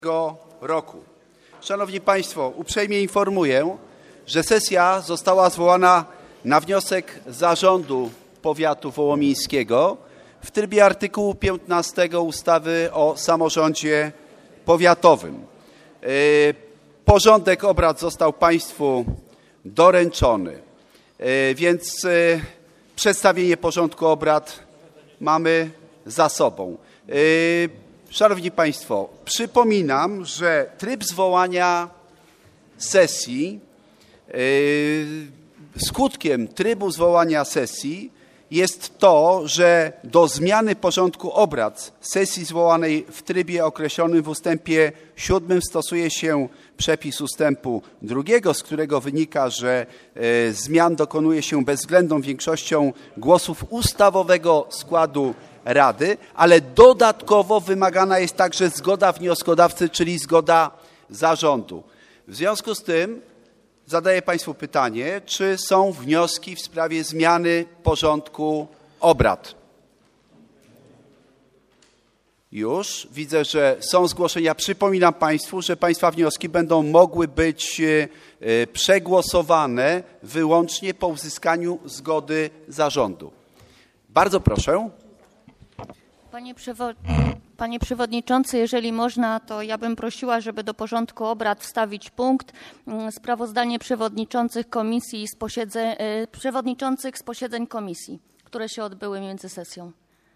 roku. Szanowni Państwo, uprzejmie informuję, że sesja została zwołana na wniosek Zarządu Powiatu Wołomińskiego w trybie artykułu 15 ustawy o samorządzie powiatowym. Porządek obrad został Państwu doręczony, więc przedstawienie porządku obrad mamy za sobą. Szanowni Państwo, przypominam, że tryb zwołania sesji, skutkiem trybu zwołania sesji jest to, że do zmiany porządku obrad sesji zwołanej w trybie określonym w ustępie 7 stosuje się przepis ustępu 2, z którego wynika, że zmian dokonuje się bezwzględną większością głosów ustawowego składu Rady, ale dodatkowo wymagana jest także zgoda wnioskodawcy, czyli zgoda zarządu. W związku z tym zadaję Państwu pytanie, czy są wnioski w sprawie zmiany porządku obrad? Już widzę, że są zgłoszenia. Przypominam Państwu, że Państwa wnioski będą mogły być przegłosowane wyłącznie po uzyskaniu zgody zarządu. Bardzo proszę. Panie Przewodniczący, jeżeli można, to ja bym prosiła, żeby do porządku obrad wstawić punkt sprawozdanie przewodniczących komisji przewodniczących z posiedzeń komisji, które się odbyły między sesją.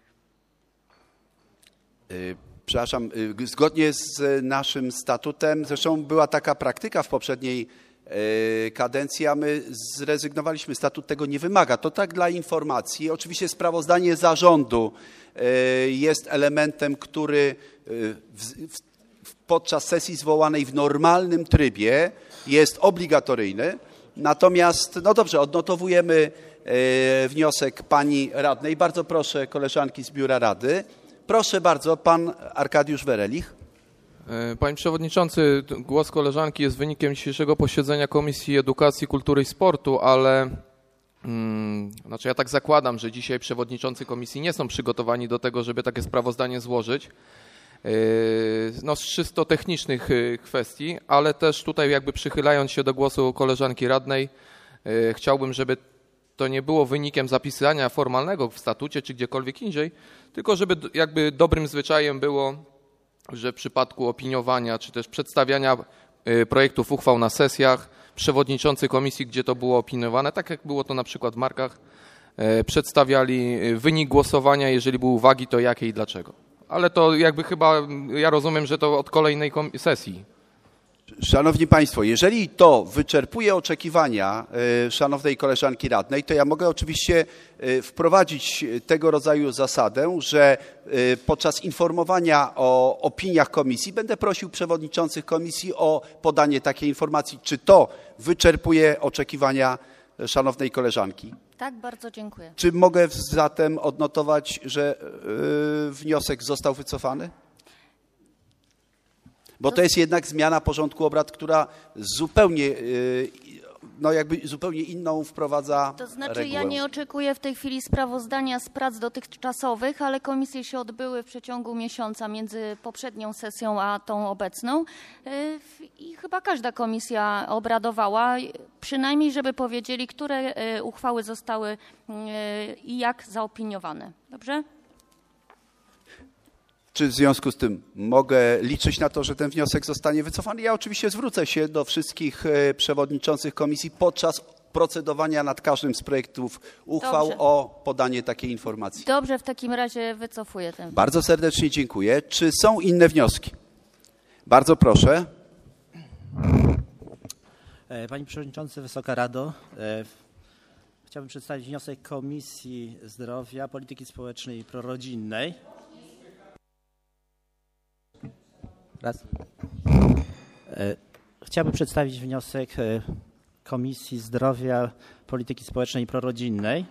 Przepraszam, zgodnie z naszym statutem, zresztą była taka praktyka w poprzedniej kadencji, a my zrezygnowaliśmy, statut tego nie wymaga. To tak dla informacji. Oczywiście sprawozdanie zarządu jest elementem, który podczas sesji zwołanej w normalnym trybie jest obligatoryjny. Natomiast, no dobrze, odnotowujemy wniosek pani radnej. Bardzo proszę koleżanki z Biura Rady. Proszę bardzo, pan Arkadiusz Werelich. Panie Przewodniczący, głos koleżanki jest wynikiem dzisiejszego posiedzenia Komisji Edukacji, Kultury i Sportu, ale ja tak zakładam, że dzisiaj przewodniczący komisji nie są przygotowani do tego, żeby takie sprawozdanie złożyć. Z czysto technicznych kwestii, ale też tutaj jakby przychylając się do głosu koleżanki radnej, chciałbym, żeby to nie było wynikiem zapisania formalnego w statucie czy gdziekolwiek indziej, tylko żeby jakby dobrym zwyczajem było, że w przypadku opiniowania czy też przedstawiania projektów uchwał na sesjach przewodniczący komisji, gdzie to było opiniowane, tak jak było to na przykład w markach, przedstawiali wynik głosowania, jeżeli były uwagi, to jakie i dlaczego. Ale to jakby chyba, ja rozumiem, że to od kolejnej sesji. Szanowni Państwo, jeżeli to wyczerpuje oczekiwania szanownej koleżanki radnej, to ja mogę oczywiście wprowadzić tego rodzaju zasadę, że podczas informowania o opiniach komisji będę prosił przewodniczących komisji o podanie takiej informacji. Czy to wyczerpuje oczekiwania szanownej koleżanki? Tak, bardzo dziękuję. Czy mogę zatem odnotować, że wniosek został wycofany? Bo to jest jednak zmiana porządku obrad, która zupełnie, zupełnie inną wprowadza To znaczy regułę. Ja nie oczekuję w tej chwili sprawozdania z prac dotychczasowych, ale komisje się odbyły w przeciągu miesiąca między poprzednią sesją a tą obecną i chyba każda komisja obradowała, przynajmniej żeby powiedzieli, które uchwały zostały i jak zaopiniowane. Dobrze? Czy w związku z tym mogę liczyć na to, że ten wniosek zostanie wycofany? Ja oczywiście zwrócę się do wszystkich przewodniczących komisji podczas procedowania nad każdym z projektów uchwał o podanie takiej informacji. Dobrze, w takim razie wycofuję ten. Bardzo serdecznie dziękuję. Czy są inne wnioski? Bardzo proszę. Panie Przewodniczący, Wysoka Rado, chciałbym przedstawić wniosek Komisji Zdrowia, Polityki Społecznej i Prorodzinnej. Chciałbym przedstawić wniosek Komisji Zdrowia, Polityki Społecznej i Prorodzinnej.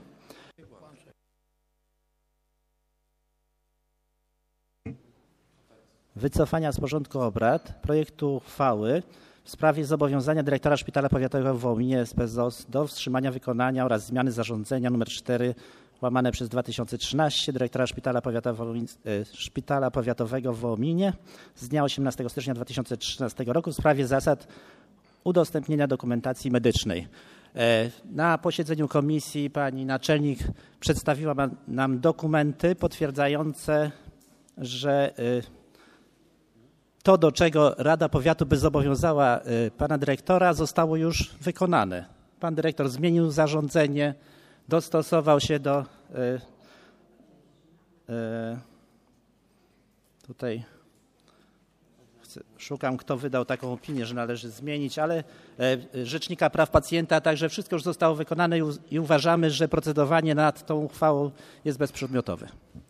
Wycofania z porządku obrad projektu uchwały w sprawie zobowiązania dyrektora Szpitala Powiatowego w Wołominie SP ZOZ do wstrzymania wykonania oraz zmiany zarządzenia nr 4 łamane/2013 dyrektora Szpitala Powiatowego w Wołominie z dnia 18 stycznia 2013 roku w sprawie zasad udostępnienia dokumentacji medycznej. Na posiedzeniu komisji pani naczelnik przedstawiła nam dokumenty potwierdzające, że to, do czego Rada Powiatu by zobowiązała pana dyrektora, zostało już wykonane. Pan dyrektor zmienił zarządzenie, dostosował się do tutaj szukam, kto wydał taką opinię, że należy zmienić, ale Rzecznika Praw Pacjenta, także wszystko już zostało wykonane i uważamy, że procedowanie nad tą uchwałą jest bezprzedmiotowe.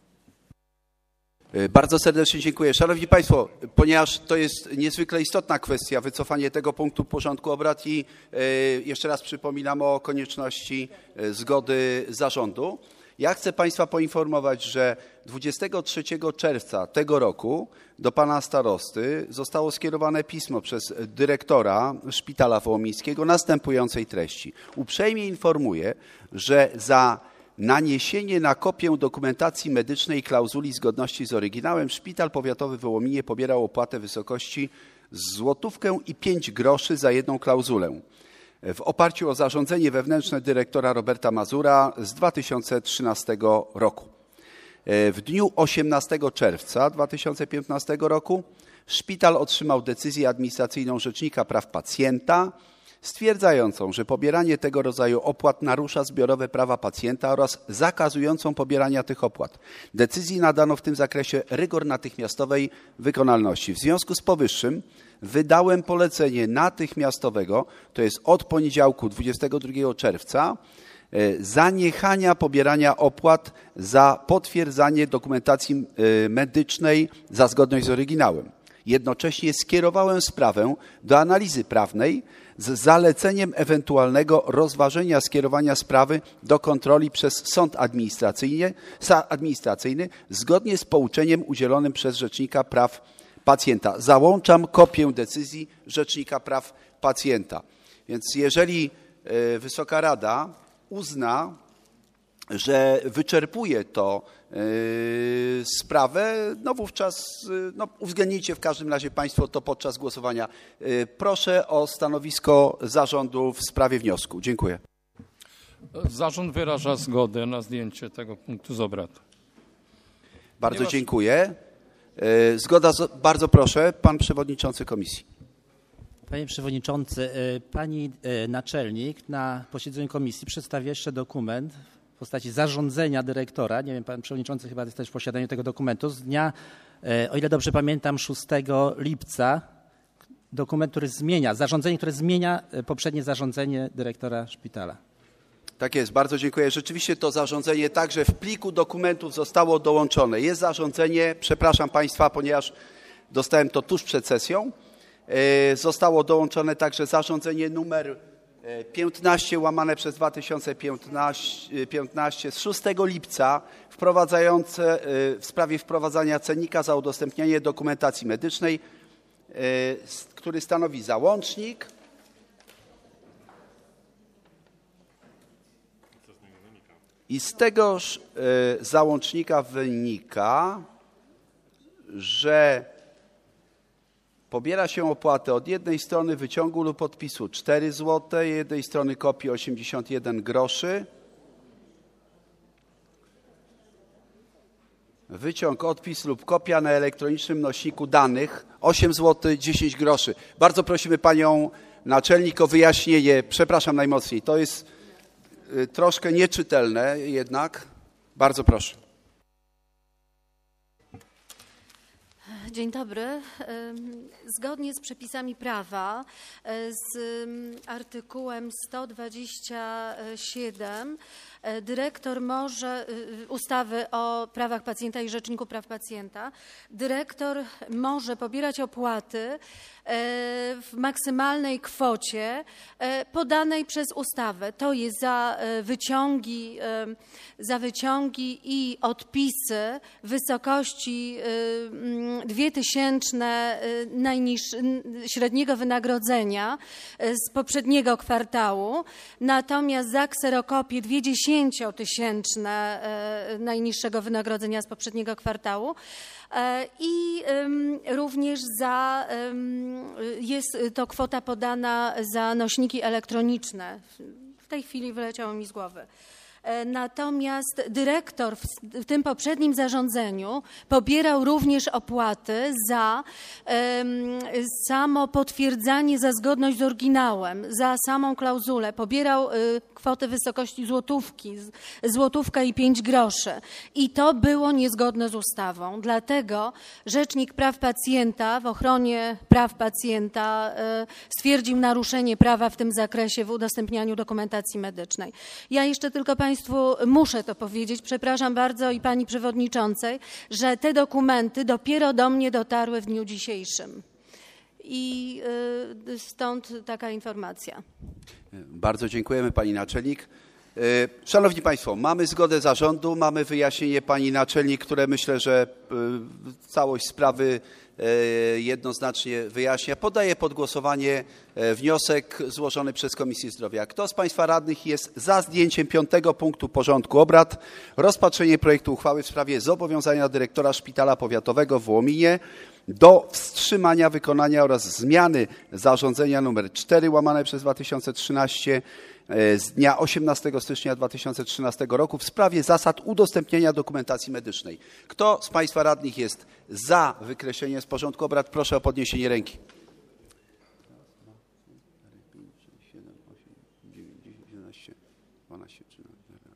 Bardzo serdecznie dziękuję. Szanowni Państwo, ponieważ to jest niezwykle istotna kwestia, wycofanie tego punktu porządku obrad i jeszcze raz przypominam o konieczności zgody zarządu. Ja chcę Państwa poinformować, że 23 czerwca tego roku do pana starosty zostało skierowane pismo przez dyrektora Szpitala Wołomińskiego następującej treści. Uprzejmie informuję, że za naniesienie na kopię dokumentacji medycznej klauzuli zgodności z oryginałem Szpital Powiatowy w Wołominie pobierał opłatę w wysokości złotówkę i 5 groszy za jedną klauzulę w oparciu o zarządzenie wewnętrzne dyrektora Roberta Mazura z 2013 roku. W dniu 18 czerwca 2015 roku szpital otrzymał decyzję administracyjną Rzecznika Praw Pacjenta stwierdzającą, że pobieranie tego rodzaju opłat narusza zbiorowe prawa pacjenta oraz zakazującą pobierania tych opłat. Decyzji nadano w tym zakresie rygor natychmiastowej wykonalności. W związku z powyższym wydałem polecenie natychmiastowego, to jest od poniedziałku 22 czerwca, zaniechania pobierania opłat za potwierdzanie dokumentacji medycznej za zgodność z oryginałem. Jednocześnie skierowałem sprawę do analizy prawnej z zaleceniem ewentualnego rozważenia skierowania sprawy do kontroli przez sąd administracyjny zgodnie z pouczeniem udzielonym przez Rzecznika Praw Pacjenta. Załączam kopię decyzji Rzecznika Praw Pacjenta. Więc jeżeli Wysoka Rada uzna, że wyczerpuje to sprawę, no wówczas uwzględnijcie w każdym razie Państwo to podczas głosowania. Proszę o stanowisko zarządu w sprawie wniosku. Dziękuję. Zarząd wyraża zgodę na zdjęcie tego punktu z obrad. Bardzo dziękuję. Zgoda, bardzo proszę, pan przewodniczący komisji. Panie przewodniczący, pani naczelnik na posiedzeniu komisji przedstawia jeszcze dokument w postaci zarządzenia dyrektora, nie wiem, pan przewodniczący chyba jest też w posiadaniu tego dokumentu, z dnia, o ile dobrze pamiętam, 6 lipca, dokument, który zmienia, zarządzenie, które zmienia poprzednie zarządzenie dyrektora szpitala. Tak jest, bardzo dziękuję. Rzeczywiście to zarządzenie także w pliku dokumentów zostało dołączone. Jest zarządzenie, przepraszam Państwa, ponieważ dostałem to tuż przed sesją. Zostało dołączone także zarządzenie numer 15 łamane przez 2015 z 6 lipca wprowadzające w sprawie wprowadzania cennika za udostępnianie dokumentacji medycznej, który stanowi załącznik. I z tegoż załącznika wynika, że pobiera się opłatę od jednej strony wyciągu lub podpisu 4 zł, jednej strony kopii 81 groszy. Wyciąg, odpis lub kopia na elektronicznym nośniku danych 8 zł 10 groszy. Bardzo prosimy panią naczelnik o wyjaśnienie. Przepraszam najmocniej. To jest troszkę nieczytelne jednak. Bardzo proszę. Dzień dobry. Zgodnie z przepisami prawa, z artykułem 127 dyrektor może, ustawy o prawach pacjenta i Rzeczniku Praw Pacjenta, dyrektor może pobierać opłaty w maksymalnej kwocie podanej przez ustawę. To jest za wyciągi i odpisy w wysokości 2000 średniego wynagrodzenia z poprzedniego kwartału, natomiast za kserokopię 2000 9-tysięczne najniższego wynagrodzenia z poprzedniego kwartału i również jest to kwota podana za nośniki elektroniczne. W tej chwili wyleciało mi z głowy. Natomiast dyrektor w tym poprzednim zarządzeniu pobierał również opłaty za samo potwierdzanie za zgodność z oryginałem, za samą klauzulę. Pobierał kwotę w wysokości złotówka i 5 groszy. I to było niezgodne z ustawą. Dlatego Rzecznik Praw Pacjenta w ochronie praw pacjenta stwierdził naruszenie prawa w tym zakresie w udostępnianiu dokumentacji medycznej. Ja jeszcze tylko Państwu muszę to powiedzieć, przepraszam bardzo i Pani Przewodniczącej, że te dokumenty dopiero do mnie dotarły w dniu dzisiejszym. I stąd taka informacja. Bardzo dziękujemy Pani Naczelnik. Szanowni Państwo, mamy zgodę zarządu, mamy wyjaśnienie Pani Naczelnik, które myślę, że całość sprawy jednoznacznie wyjaśnia. Podaję pod głosowanie wniosek złożony przez Komisję Zdrowia. Kto z Państwa radnych jest za zdjęciem 5. punktu porządku obrad, rozpatrzenie projektu uchwały w sprawie zobowiązania dyrektora Szpitala Powiatowego w Wołominie do wstrzymania wykonania oraz zmiany zarządzenia nr 4/2013 z dnia 18 stycznia 2013 roku w sprawie zasad udostępniania dokumentacji medycznej. Kto z Państwa radnych jest za wykreśleniem z porządku obrad? Proszę o podniesienie ręki. 12, 13,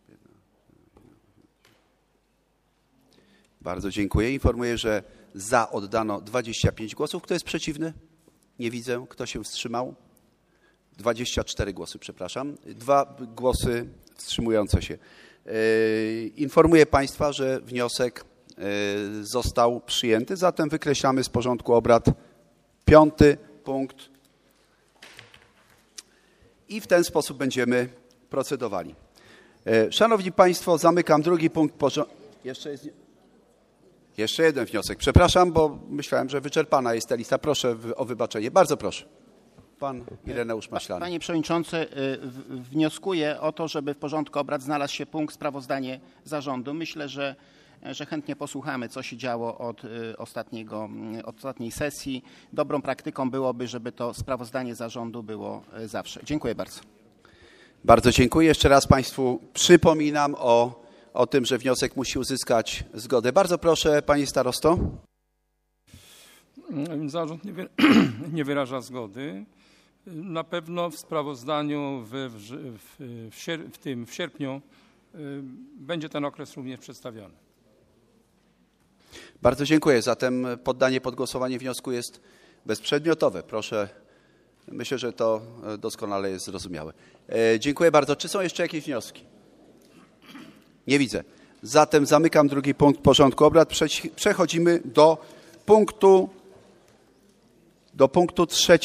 Bardzo dziękuję. Informuję, że za oddano 25 głosów. Kto jest przeciwny? Nie widzę. Kto się wstrzymał? 24 głosy, przepraszam. 2 głosy wstrzymujące się. Informuję Państwa, że wniosek został przyjęty, zatem wykreślamy z porządku obrad 5. punkt i w ten sposób będziemy procedowali. Szanowni Państwo, zamykam 2. punkt porządku. Jeszcze jeden wniosek. Przepraszam, bo myślałem, że wyczerpana jest ta lista. Proszę o wybaczenie. Bardzo proszę. Pan Ireneusz Maślany. Panie Przewodniczący, wnioskuję o to, żeby w porządku obrad znalazł się punkt sprawozdanie zarządu. Myślę, że chętnie posłuchamy, co się działo od ostatniej sesji. Dobrą praktyką byłoby, żeby to sprawozdanie zarządu było zawsze. Dziękuję bardzo. Bardzo dziękuję. Jeszcze raz Państwu przypominam o tym, że wniosek musi uzyskać zgodę. Bardzo proszę, Panie Starosto. Zarząd nie wyraża zgody. Na pewno w sprawozdaniu w sierpniu będzie ten okres również przedstawiony. Bardzo dziękuję. Zatem poddanie pod głosowanie wniosku jest bezprzedmiotowe. Proszę, myślę, że to doskonale jest zrozumiałe. Dziękuję bardzo. Czy są jeszcze jakieś wnioski? Nie widzę. Zatem zamykam 2. punkt porządku obrad. Przechodzimy do punktu 3,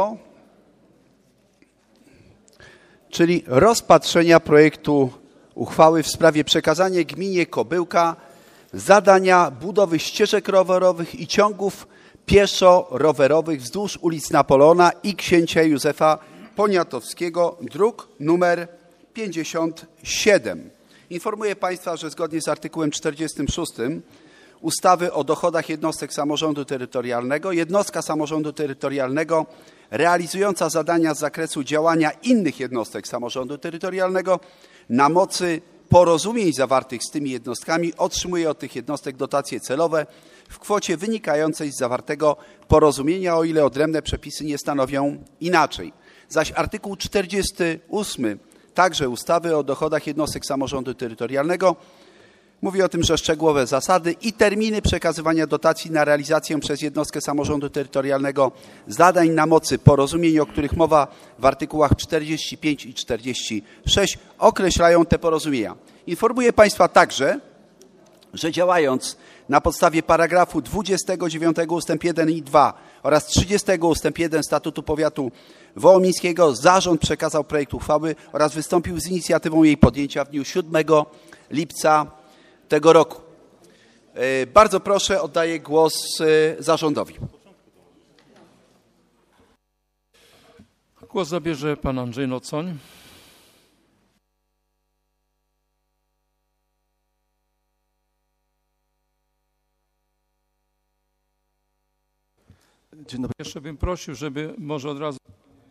czyli rozpatrzenia projektu uchwały w sprawie przekazania gminie Kobyłka zadania budowy ścieżek rowerowych i ciągów pieszo-rowerowych wzdłuż ulic Napoleona i Księcia Józefa Poniatowskiego, druk numer 57. Informuję Państwa, że zgodnie z artykułem 46 ustawy o dochodach jednostek samorządu terytorialnego jednostka samorządu terytorialnego realizująca zadania z zakresu działania innych jednostek samorządu terytorialnego na mocy porozumień zawartych z tymi jednostkami otrzymuje od tych jednostek dotacje celowe w kwocie wynikającej z zawartego porozumienia, o ile odrębne przepisy nie stanowią inaczej. Zaś artykuł 48 także ustawy o dochodach jednostek samorządu terytorialnego mówi o tym, że szczegółowe zasady i terminy przekazywania dotacji na realizację przez jednostkę samorządu terytorialnego zadań na mocy porozumień, o których mowa w artykułach 45 i 46 określają te porozumienia. Informuję Państwa także, że działając na podstawie paragrafu 29 ustęp 1 i 2 oraz 30 ustęp 1 Statutu Powiatu Wołomińskiego zarząd przekazał projekt uchwały oraz wystąpił z inicjatywą jej podjęcia w dniu 7 lipca tego roku. Bardzo proszę, oddaję głos zarządowi. Głos zabierze pan Andrzej Nocoń. jeszcze bym prosił, żeby może od razu...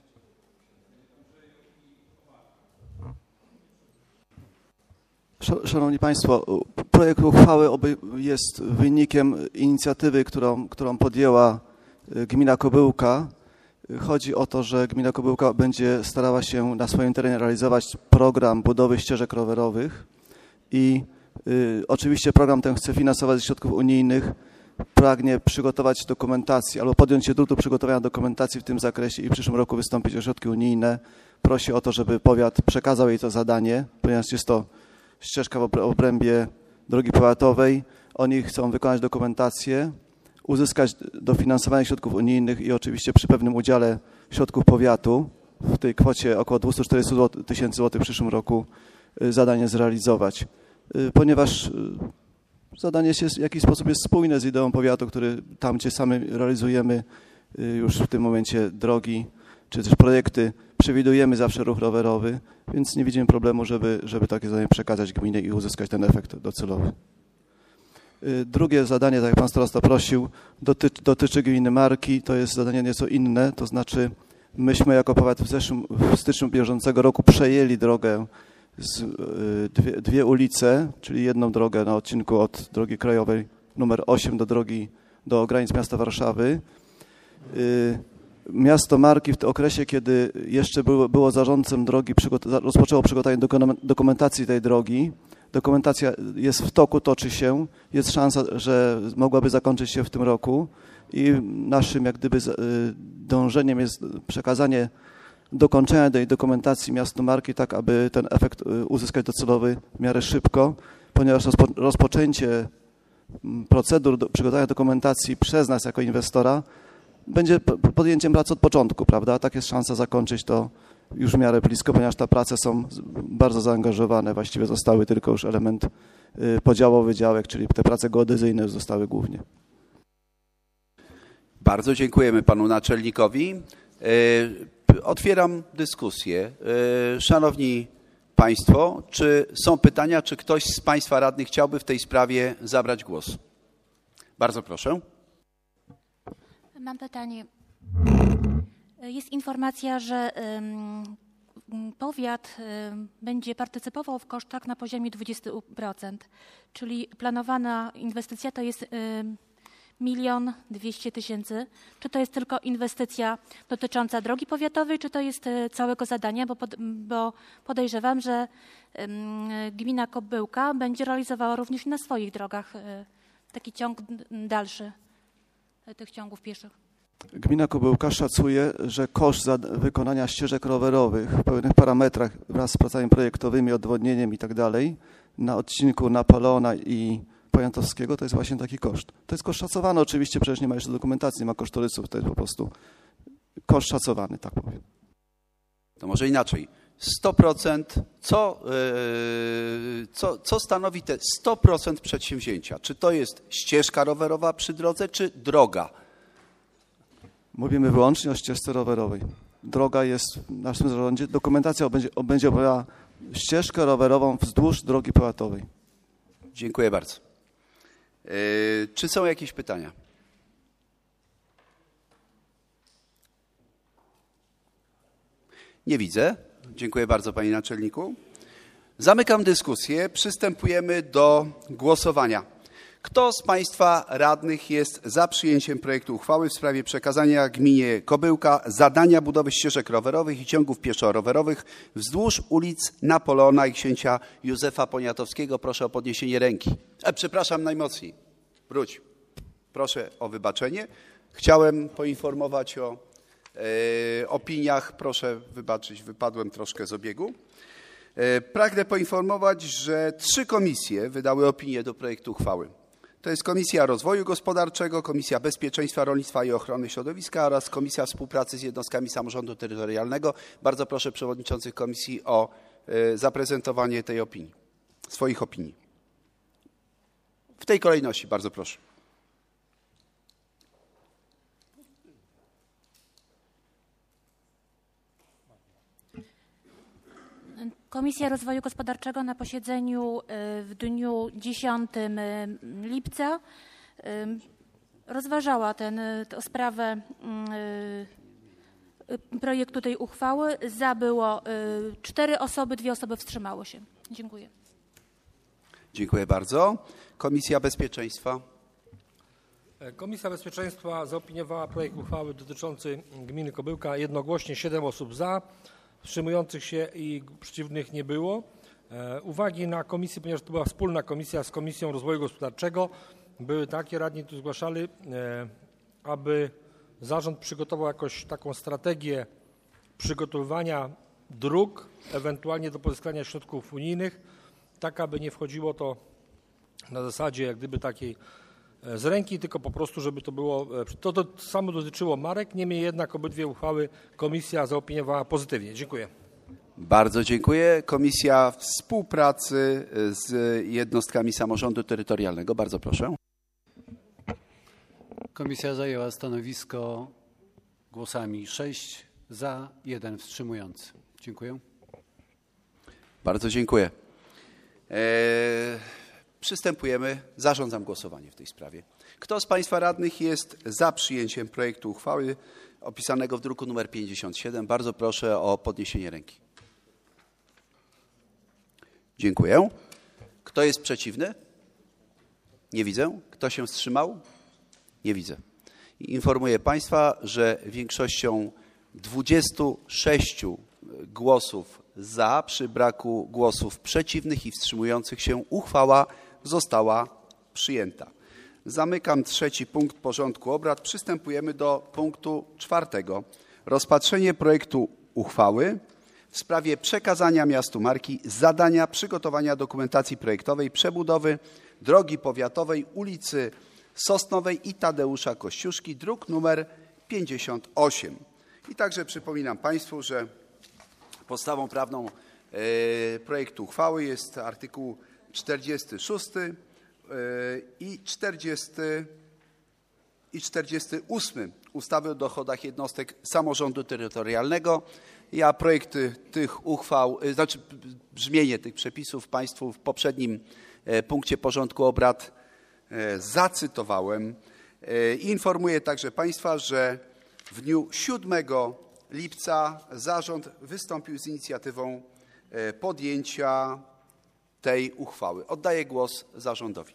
Szanowni Państwo, projekt uchwały jest wynikiem inicjatywy, którą podjęła gmina Kobyłka. Chodzi o to, że gmina Kobyłka będzie starała się na swoim terenie realizować program budowy ścieżek rowerowych i oczywiście program ten chce finansować ze środków unijnych, pragnie przygotować dokumentację albo podjąć się trudu przygotowania dokumentacji w tym zakresie i w przyszłym roku wystąpić o środki unijne. Prosi o to, żeby powiat przekazał jej to zadanie, ponieważ jest to ścieżka w obrębie drogi powiatowej. Oni chcą wykonać dokumentację, uzyskać dofinansowanie środków unijnych i oczywiście przy pewnym udziale środków powiatu w tej kwocie około 240 tysięcy złotych w przyszłym roku zadanie zrealizować. Ponieważ zadanie w jakiś sposób jest spójne z ideą powiatu, który tam, gdzie sami realizujemy już w tym momencie drogi, czy też projekty, przewidujemy zawsze ruch rowerowy, więc nie widzimy problemu, żeby takie zadanie przekazać gminie i uzyskać ten efekt docelowy. Drugie zadanie, tak jak pan starosta prosił, dotyczy gminy Marki. To jest zadanie nieco inne, to znaczy myśmy jako powiat w styczniu bieżącego roku przejęli drogę dwie ulice, czyli jedną drogę na odcinku od drogi krajowej numer 8 do granic miasta Warszawy. Miasto Marki w tym okresie, kiedy jeszcze było zarządcą drogi, rozpoczęło przygotowanie dokumentacji tej drogi. Dokumentacja jest w toku, toczy się. Jest szansa, że mogłaby zakończyć się w tym roku i naszym jak gdyby dążeniem jest przekazanie dokończenia tej dokumentacji miastu Marki, tak aby ten efekt uzyskać docelowy w miarę szybko, ponieważ rozpoczęcie procedur przygotowania dokumentacji przez nas jako inwestora będzie podjęciem pracy od początku, prawda? Tak jest szansa zakończyć to już w miarę blisko, ponieważ te prace są bardzo zaangażowane. Właściwie zostały tylko już element podziałowy działek, czyli te prace geodezyjne zostały głównie. Bardzo dziękujemy panu naczelnikowi. Otwieram dyskusję. Szanowni Państwo, czy są pytania, czy ktoś z Państwa radnych chciałby w tej sprawie zabrać głos? Bardzo proszę. Mam pytanie. Jest informacja, że powiat będzie partycypował w kosztach na poziomie 20%, czyli planowana inwestycja to jest 1 200 000. Czy to jest tylko inwestycja dotycząca drogi powiatowej, czy to jest całego zadania, bo podejrzewam, że gmina Kobyłka będzie realizowała również na swoich drogach taki ciąg dalszy tych ciągów pieszych. Gmina Kobyłka szacuje, że koszt wykonania ścieżek rowerowych w pewnych parametrach wraz z pracami projektowymi, odwodnieniem i tak dalej na odcinku Napoleona i Poniatowskiego to jest właśnie taki koszt. To jest koszt szacowany oczywiście, przecież nie ma jeszcze dokumentacji, nie ma kosztorysów, to jest po prostu koszt szacowany, tak powiem. To może inaczej. 100%, co stanowi te 100% przedsięwzięcia? Czy to jest ścieżka rowerowa przy drodze, czy droga? Mówimy wyłącznie o ścieżce rowerowej. Droga jest w naszym zarządzie. Dokumentacja będzie obejmowała ścieżkę rowerową wzdłuż drogi powiatowej. Dziękuję bardzo. Czy są jakieś pytania? Nie widzę. Dziękuję bardzo, panie naczelniku. Zamykam dyskusję. Przystępujemy do głosowania. Kto z Państwa radnych jest za przyjęciem projektu uchwały w sprawie przekazania gminie Kobyłka zadania budowy ścieżek rowerowych i ciągów pieszo-rowerowych wzdłuż ulic Napoleona i księcia Józefa Poniatowskiego? Proszę o podniesienie ręki. Przepraszam najmocniej. Wróć. Proszę o wybaczenie. Chciałem poinformować o opiniach. Proszę wybaczyć, wypadłem troszkę z obiegu. Pragnę poinformować, że 3 komisje wydały opinię do projektu uchwały. To jest Komisja Rozwoju Gospodarczego, Komisja Bezpieczeństwa, Rolnictwa i Ochrony Środowiska oraz Komisja Współpracy z Jednostkami Samorządu Terytorialnego. Bardzo proszę przewodniczących komisji o zaprezentowanie tej opinii, swoich opinii. W tej kolejności, bardzo proszę. Komisja Rozwoju Gospodarczego na posiedzeniu w dniu 10 lipca rozważała tę sprawę projektu tej uchwały. Za było 4 osoby, 2 osoby wstrzymały się. Dziękuję. Dziękuję bardzo. Komisja Bezpieczeństwa. Komisja Bezpieczeństwa zaopiniowała projekt uchwały dotyczący gminy Kobyłka jednogłośnie, 7 osób za, wstrzymujących się i przeciwnych nie było. Uwagi na komisji, ponieważ to była wspólna komisja z Komisją Rozwoju Gospodarczego, były takie, radni tu zgłaszali, aby zarząd przygotował jakoś taką strategię przygotowywania dróg, ewentualnie do pozyskania środków unijnych, tak aby nie wchodziło to na zasadzie jak gdyby takiej z ręki, tylko po prostu, żeby to było, to samo dotyczyło marek, niemniej jednak obydwie uchwały komisja zaopiniowała pozytywnie. Dziękuję. Bardzo dziękuję. Komisja Współpracy z jednostkami samorządu terytorialnego. Bardzo proszę. Komisja zajęła stanowisko głosami 6 za, 1 wstrzymujący. Dziękuję. Bardzo dziękuję. Przystępujemy. Zarządzam głosowanie w tej sprawie. Kto z Państwa radnych jest za przyjęciem projektu uchwały opisanego w druku nr 57? Bardzo proszę o podniesienie ręki. Dziękuję. Kto jest przeciwny? Nie widzę. Kto się wstrzymał? Nie widzę. Informuję Państwa, że większością 26 głosów za, przy braku głosów przeciwnych i wstrzymujących się, uchwała została przyjęta. Zamykam 3. punkt porządku obrad. Przystępujemy do punktu 4. Rozpatrzenie projektu uchwały w sprawie przekazania miastu Marki zadania przygotowania dokumentacji projektowej przebudowy drogi powiatowej ulicy Sosnowej i Tadeusza Kościuszki, druk nr 58. I także przypominam Państwu, że podstawą prawną projektu uchwały jest artykuł 46 i 48 ustawy o dochodach jednostek samorządu terytorialnego. Ja projekty tych uchwał, znaczy brzmienie tych przepisów Państwu w poprzednim punkcie porządku obrad zacytowałem. Informuję także Państwa, że w dniu 7 lipca zarząd wystąpił z inicjatywą podjęcia tej uchwały. Oddaję głos zarządowi.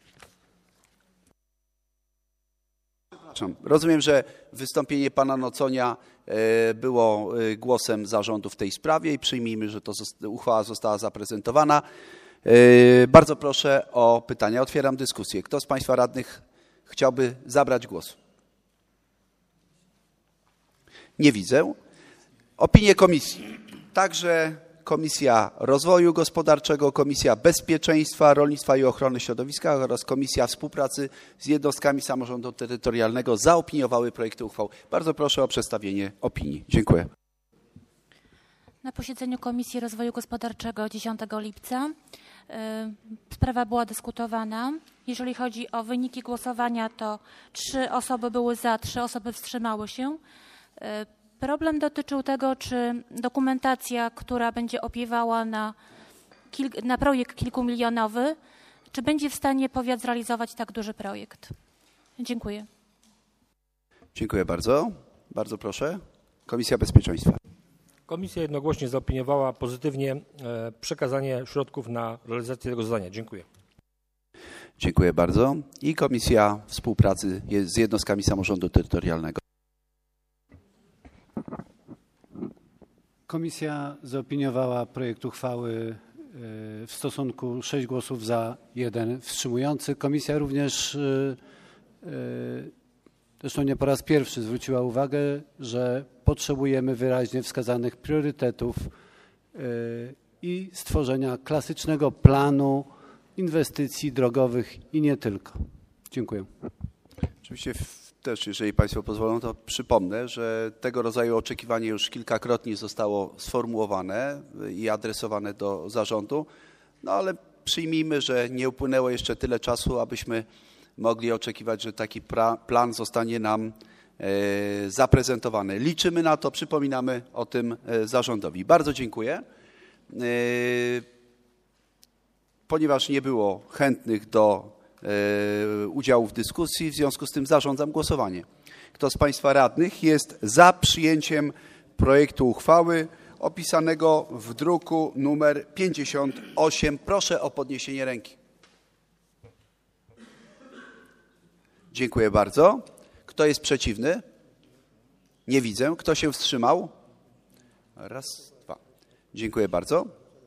Rozumiem, że wystąpienie pana Noconia było głosem zarządu w tej sprawie i przyjmijmy, że to uchwała została zaprezentowana. Bardzo proszę o pytania. Otwieram dyskusję. Kto z Państwa radnych chciałby zabrać głos? Nie widzę. Opinie komisji. Także Komisja Rozwoju Gospodarczego, Komisja Bezpieczeństwa, Rolnictwa i Ochrony Środowiska oraz Komisja Współpracy z jednostkami samorządu terytorialnego zaopiniowały projekty uchwał. Bardzo proszę o przedstawienie opinii. Dziękuję. Na posiedzeniu Komisji Rozwoju Gospodarczego 10 lipca sprawa była dyskutowana. Jeżeli chodzi o wyniki głosowania, to 3 osoby były za, 3 osoby wstrzymały się. Problem dotyczył tego, czy dokumentacja, która będzie opiewała na projekt kilkumilionowy, czy będzie w stanie powiat zrealizować tak duży projekt. Dziękuję. Dziękuję bardzo. Bardzo proszę. Komisja Bezpieczeństwa. Komisja jednogłośnie zaopiniowała pozytywnie przekazanie środków na realizację tego zadania. Dziękuję. Dziękuję bardzo. I Komisja Współpracy z jednostkami samorządu terytorialnego. Komisja zaopiniowała projekt uchwały w stosunku 6 głosów za, 1 wstrzymujący. Komisja również, zresztą nie po raz pierwszy, zwróciła uwagę, że potrzebujemy wyraźnie wskazanych priorytetów i stworzenia klasycznego planu inwestycji drogowych i nie tylko. Dziękuję. Oczywiście też, jeżeli Państwo pozwolą, to przypomnę, że tego rodzaju oczekiwanie już kilkakrotnie zostało sformułowane i adresowane do zarządu, no ale przyjmijmy, że nie upłynęło jeszcze tyle czasu, abyśmy mogli oczekiwać, że taki plan zostanie nam zaprezentowany. Liczymy na to, przypominamy o tym zarządowi. Bardzo dziękuję. Ponieważ nie było chętnych do udziału w dyskusji, w związku z tym zarządzam głosowanie. Kto z Państwa radnych jest za przyjęciem projektu uchwały opisanego w druku numer 58? Proszę o podniesienie ręki. Dziękuję bardzo. Kto jest przeciwny? Nie widzę. Kto się wstrzymał? Raz, dwa. Dziękuję bardzo.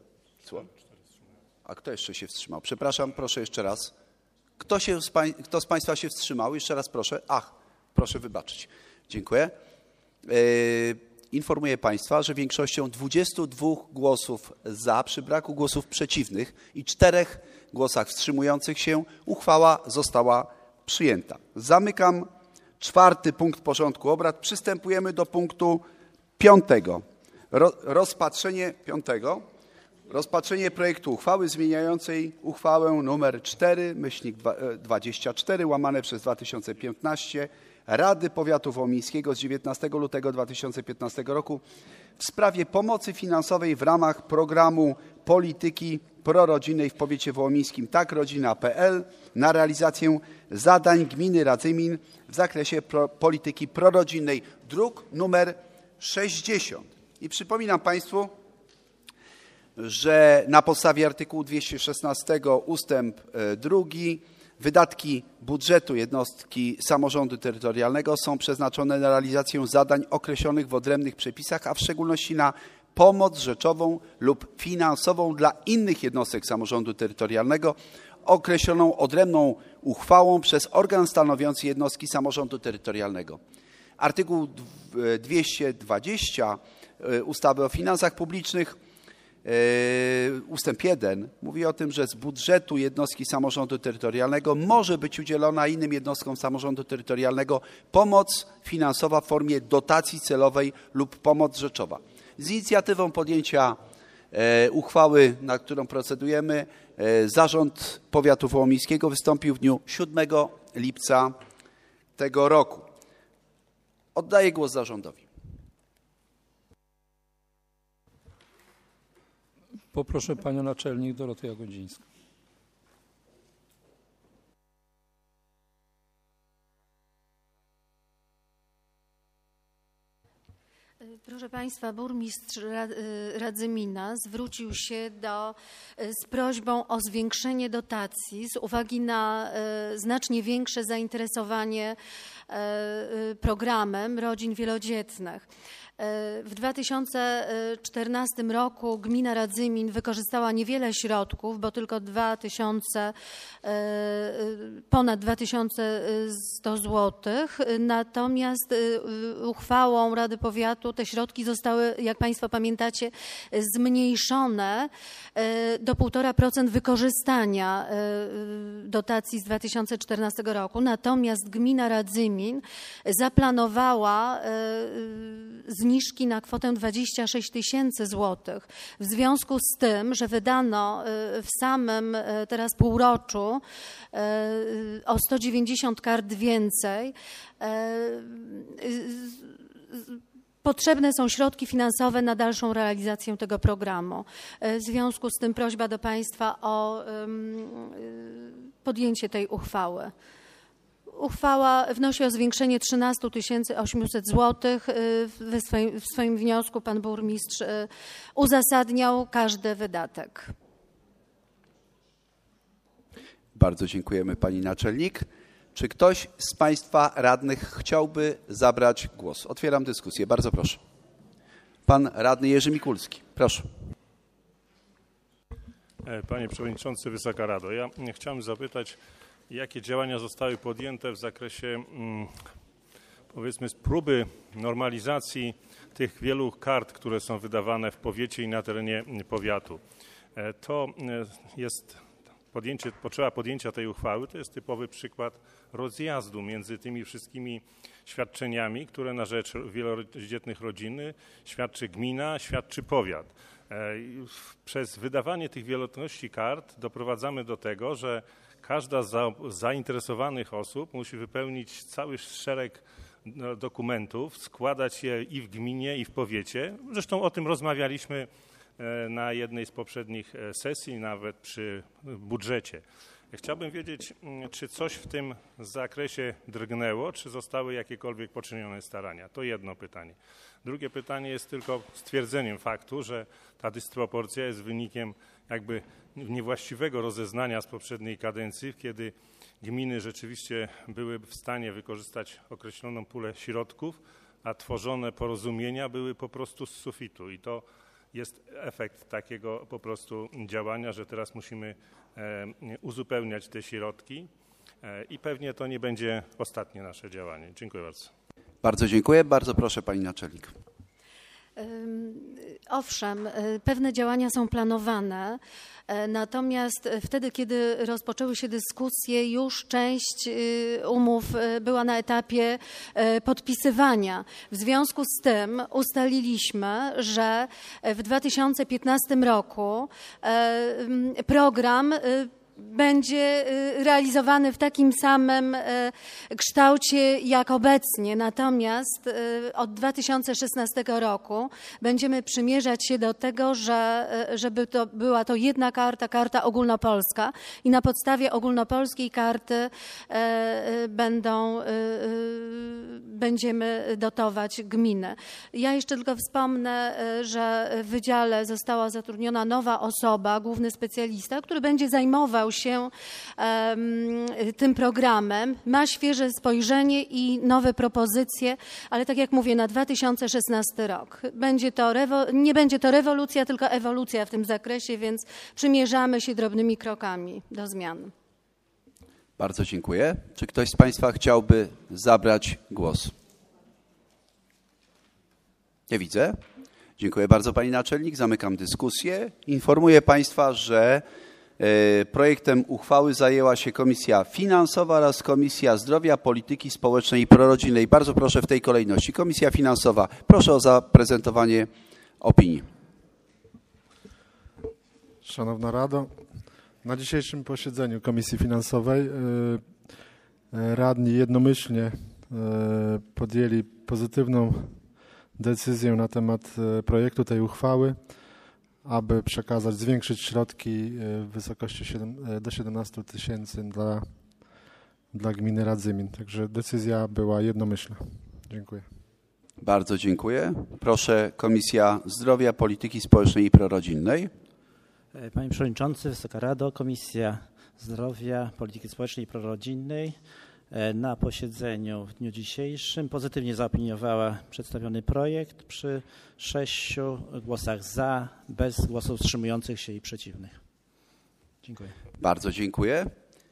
A kto jeszcze się wstrzymał? Przepraszam, proszę jeszcze raz. Kto z Państwa się wstrzymał? Jeszcze raz proszę. Proszę wybaczyć. Dziękuję. Informuję Państwa, że większością 22 głosów za, przy braku głosów przeciwnych i 4 głosach wstrzymujących się, uchwała została przyjęta. Zamykam 4. punkt porządku obrad. Przystępujemy do punktu 5. Rozpatrzenie projektu uchwały zmieniającej uchwałę nr 4/24/2015 Rady Powiatu Wołomińskiego z 19 lutego 2015 roku w sprawie pomocy finansowej w ramach programu polityki prorodzinnej w powiecie wołomińskim Tak Rodzina.pl na realizację zadań gminy Radzymin w zakresie polityki prorodzinnej, druk numer 60. I przypominam Państwu, że na podstawie artykułu 216 ustęp 2 wydatki budżetu jednostki samorządu terytorialnego są przeznaczone na realizację zadań określonych w odrębnych przepisach, a w szczególności na pomoc rzeczową lub finansową dla innych jednostek samorządu terytorialnego określoną odrębną uchwałą przez organ stanowiący jednostki samorządu terytorialnego. Artykuł 220 ustawy o finansach publicznych ustęp 1 mówi o tym, że z budżetu jednostki samorządu terytorialnego może być udzielona innym jednostkom samorządu terytorialnego pomoc finansowa w formie dotacji celowej lub pomoc rzeczowa. Z inicjatywą podjęcia uchwały, nad którą procedujemy, Zarząd Powiatu Wołomińskiego wystąpił w dniu 7 lipca tego roku. Oddaję głos zarządowi. Poproszę panią naczelnik Dorotę Jagodzińską. Proszę Państwa, burmistrz Radzymina zwrócił się z prośbą o zwiększenie dotacji z uwagi na znacznie większe zainteresowanie programem rodzin wielodzietnych. W 2014 roku gmina Radzymin wykorzystała niewiele środków, bo tylko ponad 2100 zł. Natomiast uchwałą Rady Powiatu te środki zostały, jak Państwo pamiętacie, zmniejszone do 1,5% wykorzystania dotacji z 2014 roku. Natomiast gmina Radzymin zaplanowała zniżki na kwotę 26 000 złotych. W związku z tym, że wydano w samym teraz półroczu o 190 kart więcej, potrzebne są środki finansowe na dalszą realizację tego programu. W związku z tym prośba do Państwa o podjęcie tej uchwały. Uchwała wnosi o zwiększenie 13 800 zł. W swoim wniosku pan burmistrz uzasadniał każdy wydatek. Bardzo dziękujemy pani naczelnik. Czy ktoś z Państwa radnych chciałby zabrać głos? Otwieram dyskusję. Bardzo proszę. Pan radny Jerzy Mikulski. Proszę. Panie Przewodniczący, Wysoka Rado, ja chciałem zapytać, jakie działania zostały podjęte w zakresie, powiedzmy, próby normalizacji tych wielu kart, które są wydawane w powiecie i na terenie powiatu. To jest potrzeba podjęcia tej uchwały, to jest typowy przykład rozjazdu między tymi wszystkimi świadczeniami, które na rzecz wielodzietnych rodzin świadczy gmina, świadczy powiat. Przez wydawanie tych wieloletności kart doprowadzamy do tego, że każda z zainteresowanych osób musi wypełnić cały szereg dokumentów, składać je i w gminie, i w powiecie. Zresztą o tym rozmawialiśmy na jednej z poprzednich sesji, nawet przy budżecie. Chciałbym wiedzieć, czy coś w tym zakresie drgnęło, czy zostały jakiekolwiek poczynione starania. To jedno pytanie. Drugie pytanie jest tylko stwierdzeniem faktu, że ta dysproporcja jest wynikiem jakby niewłaściwego rozeznania z poprzedniej kadencji, kiedy gminy rzeczywiście były w stanie wykorzystać określoną pulę środków, a tworzone porozumienia były po prostu z sufitu. I to jest efekt takiego po prostu działania, że teraz musimy uzupełniać te środki i pewnie to nie będzie ostatnie nasze działanie. Dziękuję bardzo. Bardzo dziękuję. Bardzo proszę pani naczelnik. Owszem, pewne działania są planowane, natomiast wtedy, kiedy rozpoczęły się dyskusje, już część umów była na etapie podpisywania. W związku z tym ustaliliśmy, że w 2015 roku program będzie realizowany w takim samym kształcie jak obecnie. Natomiast od 2016 roku będziemy przymierzać się do tego, żeby to była to jedna karta ogólnopolska i na podstawie ogólnopolskiej karty będziemy dotować gminy. Ja jeszcze tylko wspomnę, że w wydziale została zatrudniona nowa osoba, główny specjalista, który będzie zajmował się tym programem, ma świeże spojrzenie i nowe propozycje, ale tak jak mówię, na 2016 rok. Nie będzie to rewolucja, tylko ewolucja w tym zakresie, więc przymierzamy się drobnymi krokami do zmian. Bardzo dziękuję. Czy ktoś z państwa chciałby zabrać głos? Nie widzę. Dziękuję bardzo pani naczelnik. Zamykam dyskusję. Informuję państwa, że projektem uchwały zajęła się Komisja Finansowa oraz Komisja Zdrowia, Polityki Społecznej i Prorodzinnej. Bardzo proszę w tej kolejności. Komisja Finansowa, proszę o zaprezentowanie opinii. Szanowna Rado, na dzisiejszym posiedzeniu Komisji Finansowej radni jednomyślnie podjęli pozytywną decyzję na temat projektu tej uchwały, aby przekazać, zwiększyć środki w wysokości do 17 000 dla gminy Radzymin. Także decyzja była jednomyślna. Dziękuję. Bardzo dziękuję. Proszę Komisja Zdrowia, Polityki Społecznej i Prorodzinnej. Panie Przewodniczący, Wysoka Rado, Komisja Zdrowia, Polityki Społecznej i Prorodzinnej na posiedzeniu w dniu dzisiejszym pozytywnie zaopiniowała przedstawiony projekt przy 6 głosach za, bez głosów wstrzymujących się i przeciwnych. Dziękuję. Bardzo dziękuję.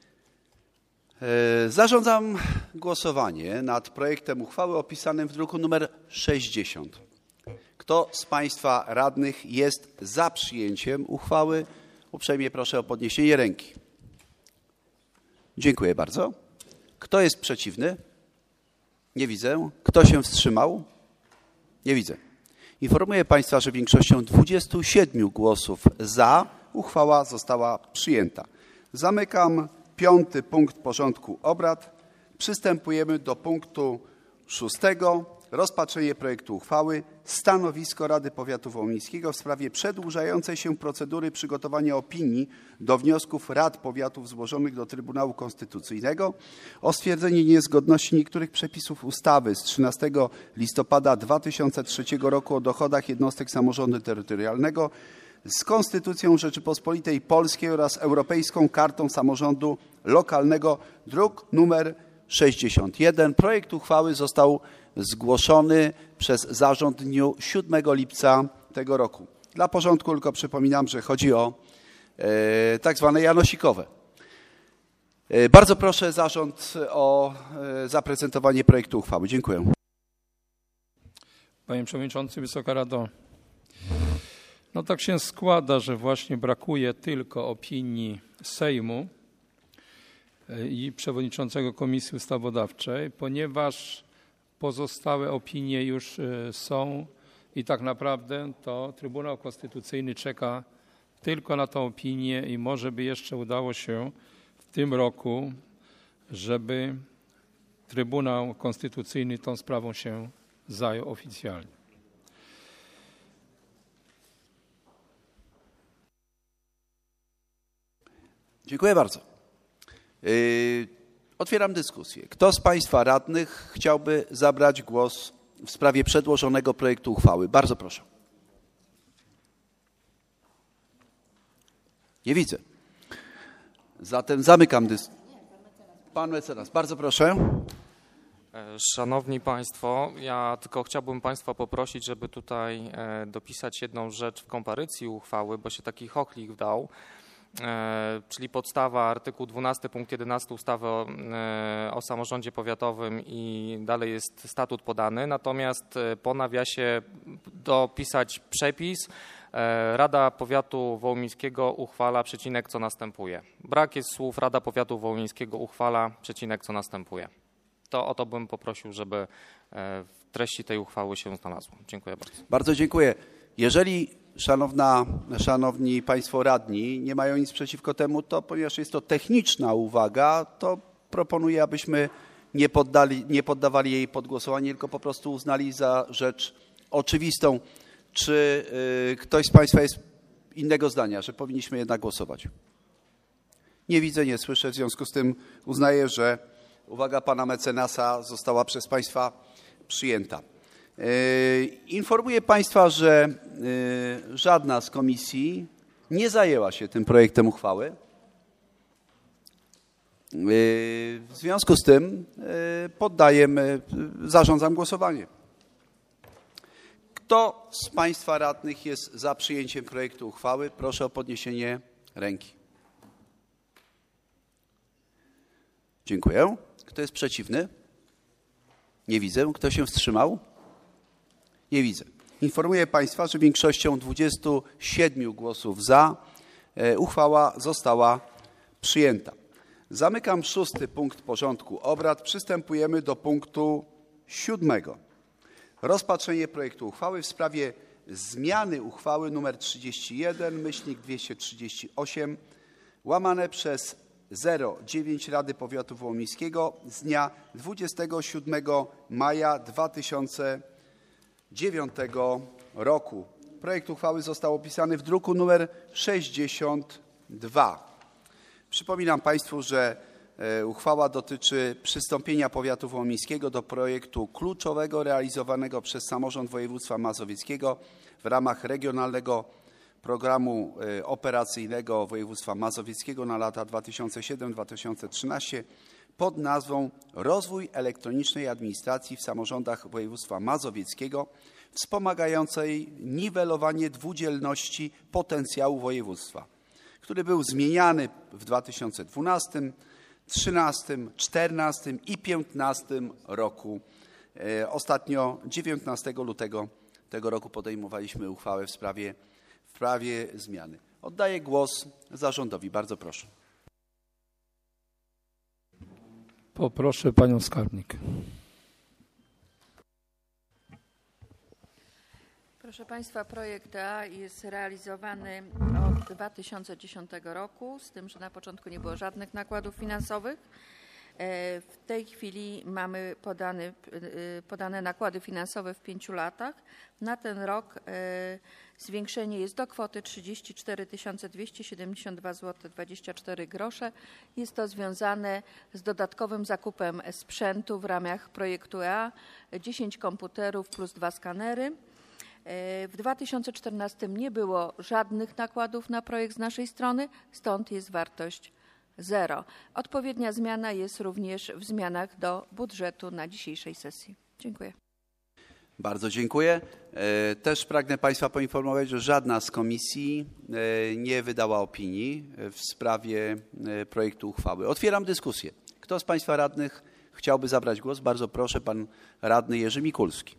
Zarządzam głosowanie nad projektem uchwały opisanym w druku nr 60. Kto z państwa radnych jest za przyjęciem uchwały? Uprzejmie proszę o podniesienie ręki. Dziękuję bardzo. Kto jest przeciwny? Nie widzę. Kto się wstrzymał? Nie widzę. Informuję państwa, że większością 27 głosów za uchwała została przyjęta. Zamykam 5. punkt porządku obrad. Przystępujemy do punktu 6. Rozpatrzenie projektu uchwały stanowisko Rady Powiatu Wołomińskiego w sprawie przedłużającej się procedury przygotowania opinii do wniosków rad powiatów złożonych do Trybunału Konstytucyjnego o stwierdzenie niezgodności niektórych przepisów ustawy z 13 listopada 2003 roku o dochodach jednostek samorządu terytorialnego z Konstytucją Rzeczypospolitej Polskiej oraz Europejską Kartą Samorządu Lokalnego, druk nr 61. Projekt uchwały został zgłoszony przez zarząd w dniu 7 lipca tego roku. Dla porządku tylko przypominam, że chodzi o tak zwane janosikowe. Bardzo proszę zarząd o zaprezentowanie projektu uchwały. Dziękuję. Panie Przewodniczący, Wysoka Rado. No tak się składa, że właśnie brakuje tylko opinii Sejmu i przewodniczącego Komisji Ustawodawczej, ponieważ pozostałe opinie już są i tak naprawdę to Trybunał Konstytucyjny czeka tylko na tę opinię i może by jeszcze udało się w tym roku, żeby Trybunał Konstytucyjny tą sprawą się zajął oficjalnie. Dziękuję bardzo. Otwieram dyskusję. Kto z Państwa radnych chciałby zabrać głos w sprawie przedłożonego projektu uchwały? Bardzo proszę. Nie widzę. Zatem zamykam dyskusję. Pan mecenas, bardzo proszę. Szanowni Państwo, ja tylko chciałbym Państwa poprosić, żeby tutaj dopisać jedną rzecz w komparycji uchwały, bo się taki chochlik wdał, czyli podstawa artykuł 12 punkt 11 ustawy o samorządzie powiatowym i dalej jest statut podany, natomiast po nawiasie dopisać przepis Rada Powiatu Wołomińskiego uchwala, przecinek, co następuje. Brak jest słów Rada Powiatu Wołomińskiego uchwala, przecinek, co następuje. To o to bym poprosił, żeby w treści tej uchwały się znalazło. Dziękuję bardzo. Bardzo dziękuję. Jeżeli szanowni Państwo radni nie mają nic przeciwko temu, to ponieważ jest to techniczna uwaga, to proponuję, abyśmy nie poddawali jej pod głosowanie, tylko po prostu uznali za rzecz oczywistą. Czy ktoś z Państwa jest innego zdania, że powinniśmy jednak głosować? Nie widzę, nie słyszę, w związku z tym uznaję, że uwaga pana mecenasa została przez Państwa przyjęta. Informuję Państwa, że żadna z komisji nie zajęła się tym projektem uchwały. W związku z tym zarządzam głosowanie. Kto z Państwa radnych jest za przyjęciem projektu uchwały? Proszę o podniesienie ręki. Dziękuję. Kto jest przeciwny? Nie widzę. Kto się wstrzymał? Nie widzę. Informuję Państwa, że większością 27 głosów za uchwała została przyjęta. Zamykam 6. punkt porządku obrad. Przystępujemy do punktu 7. Rozpatrzenie projektu uchwały w sprawie zmiany uchwały nr 31/238 łamane przez 09 Rady Powiatu Wołomińskiego z dnia 27 maja 2009 roku. Projekt uchwały został opisany w druku nr 62. Przypominam Państwu, że uchwała dotyczy przystąpienia Powiatu Wołomińskiego do projektu kluczowego realizowanego przez Samorząd Województwa Mazowieckiego w ramach Regionalnego Programu Operacyjnego Województwa Mazowieckiego na lata 2007-2013 pod nazwą Rozwój elektronicznej administracji w samorządach województwa mazowieckiego wspomagającej niwelowanie dwudzielności potencjału województwa, który był zmieniany w 2012, 2013, 2014 i 2015 roku. Ostatnio 19 lutego tego roku podejmowaliśmy uchwałę w sprawie zmiany. Oddaję głos zarządowi. Bardzo proszę. Poproszę panią skarbnik. Proszę Państwa, projekt A jest realizowany od 2010 roku, z tym, że na początku nie było żadnych nakładów finansowych. W tej chwili mamy podane nakłady finansowe w 5 latach. Na ten rok zwiększenie jest do kwoty 34 272 zł 24 grosze. Jest to związane z dodatkowym zakupem sprzętu w ramach projektu A, 10 komputerów plus 2 skanery. W 2014 nie było żadnych nakładów na projekt z naszej strony, stąd jest wartość 0. Odpowiednia zmiana jest również w zmianach do budżetu na dzisiejszej sesji. Dziękuję. Bardzo dziękuję. Też pragnę Państwa poinformować, że żadna z komisji nie wydała opinii w sprawie projektu uchwały. Otwieram dyskusję. Kto z Państwa radnych chciałby zabrać głos? Bardzo proszę, pan radny Jerzy Mikulski.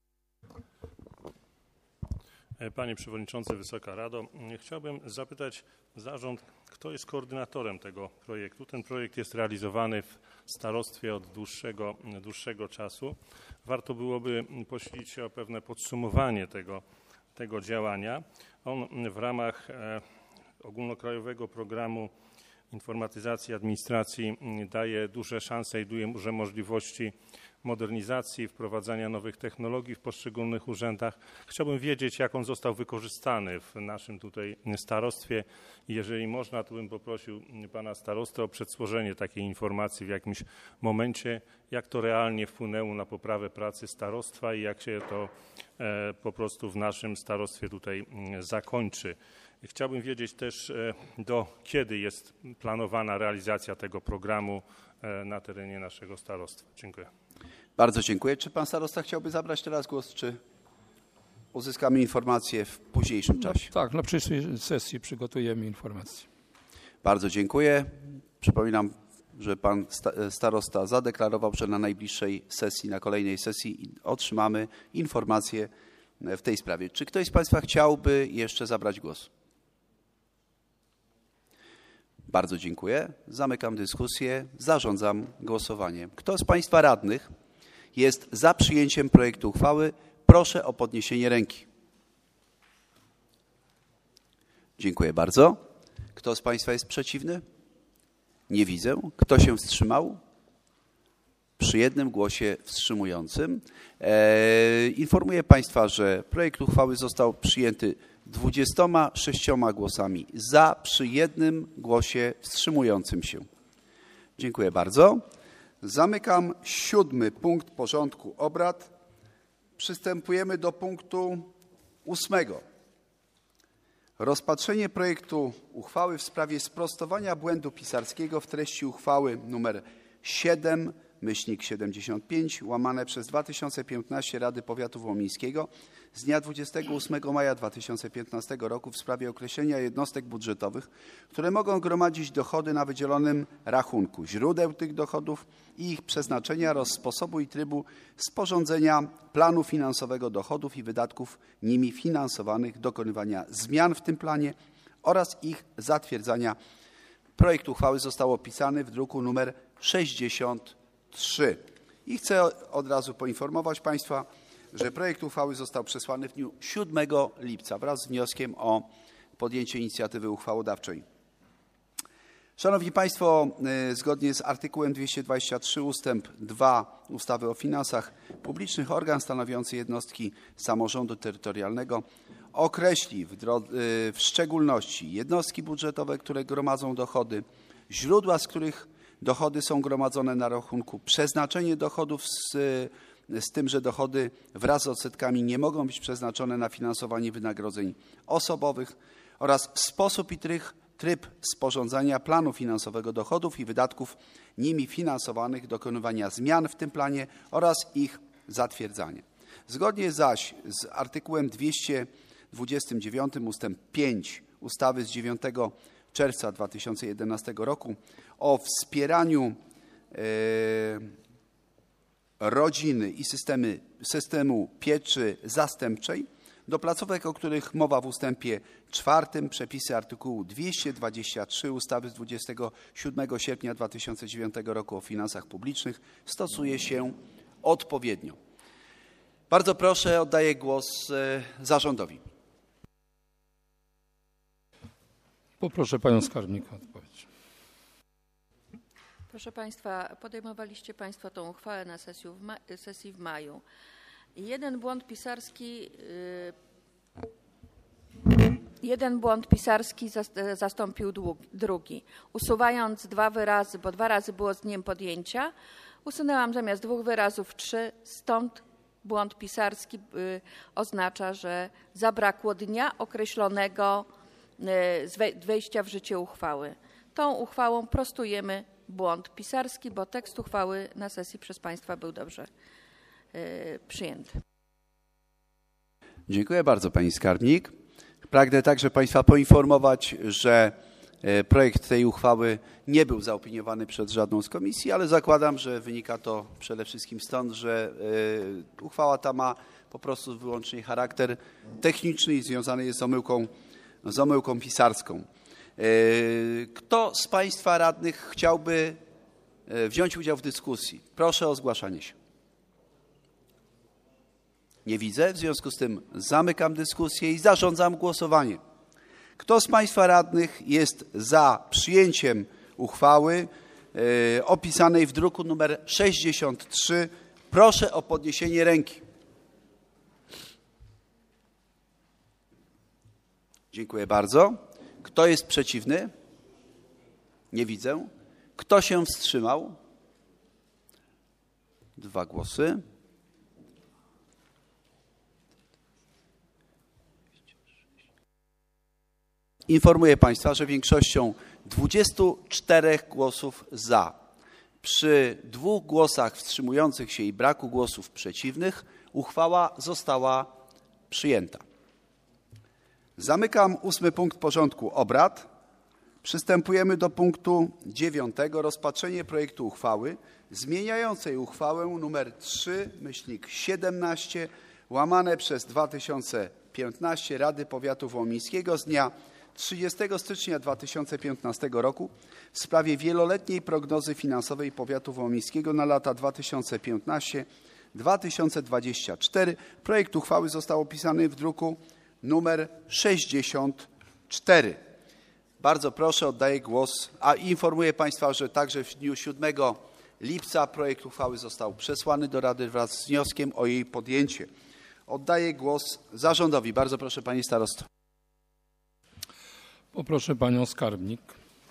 Panie Przewodniczący, Wysoka Rado, chciałbym zapytać zarząd, kto jest koordynatorem tego projektu. Ten projekt jest realizowany w starostwie od dłuższego czasu. Warto byłoby posilić się o pewne podsumowanie tego działania. On w ramach ogólnokrajowego programu informatyzacji administracji daje duże szanse i duże możliwości modernizacji, wprowadzania nowych technologii w poszczególnych urzędach. Chciałbym wiedzieć, jak on został wykorzystany w naszym tutaj starostwie. Jeżeli można, to bym poprosił pana starostę o przedłożenie takiej informacji w jakimś momencie, jak to realnie wpłynęło na poprawę pracy starostwa i jak się to po prostu w naszym starostwie tutaj zakończy. Chciałbym wiedzieć też, do kiedy jest planowana realizacja tego programu na terenie naszego starostwa. Dziękuję. Bardzo dziękuję. Czy pan starosta chciałby zabrać teraz głos, czy uzyskamy informację w późniejszym czasie? Tak, na przyszłej sesji przygotujemy informację. Bardzo dziękuję. Przypominam, że pan starosta zadeklarował, że na najbliższej sesji, na kolejnej sesji otrzymamy informację w tej sprawie. Czy ktoś z państwa chciałby jeszcze zabrać głos? Bardzo dziękuję. Zamykam dyskusję. Zarządzam głosowanie. Kto z państwa radnych jest za przyjęciem projektu uchwały? Proszę o podniesienie ręki. Dziękuję bardzo. Kto z państwa jest przeciwny? Nie widzę. Kto się wstrzymał? Przy jednym głosie wstrzymującym. Informuję państwa, że projekt uchwały został przyjęty 26 głosami za, przy jednym głosie wstrzymującym się. Dziękuję bardzo. Zamykam 7. punkt porządku obrad. Przystępujemy do punktu 8. Rozpatrzenie projektu uchwały w sprawie sprostowania błędu pisarskiego w treści uchwały nr 7/75/2015 Rady Powiatu Wołyńskiego z dnia 28 maja 2015 roku w sprawie określenia jednostek budżetowych, które mogą gromadzić dochody na wydzielonym rachunku, źródeł tych dochodów i ich przeznaczenia oraz sposobu i trybu sporządzenia planu finansowego dochodów i wydatków nimi finansowanych, dokonywania zmian w tym planie oraz ich zatwierdzania. Projekt uchwały został opisany w druku nr 63. I chcę od razu poinformować państwa, że projekt uchwały został przesłany w dniu 7 lipca wraz z wnioskiem o podjęcie inicjatywy uchwałodawczej. Szanowni Państwo, zgodnie z artykułem 223 ustęp 2 ustawy o finansach publicznych organ stanowiący jednostki samorządu terytorialnego określi w szczególności jednostki budżetowe, które gromadzą dochody, źródła, z których dochody są gromadzone na rachunku, przeznaczenie dochodów z tym, że dochody wraz z odsetkami nie mogą być przeznaczone na finansowanie wynagrodzeń osobowych oraz sposób i tryb sporządzania planu finansowego dochodów i wydatków nimi finansowanych, dokonywania zmian w tym planie oraz ich zatwierdzania. Zgodnie zaś z artykułem 229 ustęp 5 ustawy z 9 czerwca 2011 roku o wspieraniu rodziny i systemu pieczy zastępczej do placówek, o których mowa w ustępie 4, przepisy artykułu 223 ustawy z 27 sierpnia 2009 roku o finansach publicznych stosuje się odpowiednio. Bardzo proszę, oddaję głos zarządowi. Poproszę panią skarbnika o odpowiedź. Proszę państwa, podejmowaliście państwo tą uchwałę na sesji w maju. Jeden błąd pisarski zastąpił drugi. Usuwając 2 wyrazy, bo 2 razy było z dniem podjęcia, usunęłam zamiast 2 wyrazów 3, stąd błąd pisarski oznacza, że zabrakło dnia określonego wejścia w życie uchwały. Tą uchwałą prostujemy błąd pisarski, bo tekst uchwały na sesji przez państwa był dobrze przyjęty. Dziękuję bardzo pani skarbnik. Pragnę także państwa poinformować, że projekt tej uchwały nie był zaopiniowany przez żadną z komisji, ale zakładam, że wynika to przede wszystkim stąd, że uchwała ta ma po prostu wyłącznie charakter techniczny i związany jest z omyłką pisarską. Kto z państwa radnych chciałby wziąć udział w dyskusji? Proszę o zgłaszanie się. Nie widzę, w związku z tym zamykam dyskusję i zarządzam głosowanie. Kto z państwa radnych jest za przyjęciem uchwały opisanej w druku nr 63? Proszę o podniesienie ręki. Dziękuję bardzo. Kto jest przeciwny? Nie widzę. Kto się wstrzymał? 2 głosy. Informuję Państwa, że większością 24 głosów za, przy 2 głosach wstrzymujących się i braku głosów przeciwnych, uchwała została przyjęta. Zamykam 8. punkt porządku obrad. Przystępujemy do punktu 9. Rozpatrzenie projektu uchwały zmieniającej uchwałę nr 3/2015 Rady Powiatu Wołomińskiego z dnia 30 stycznia 2015 roku w sprawie wieloletniej prognozy finansowej Powiatu Wołomińskiego na lata 2015-2024. Projekt uchwały został opisany w druku nr 64. Bardzo proszę, oddaję głos, a informuję Państwa, że także w dniu 7 lipca projekt uchwały został przesłany do Rady wraz z wnioskiem o jej podjęcie. Oddaję głos zarządowi. Bardzo proszę, Pani Starosto. Poproszę Panią Skarbnik.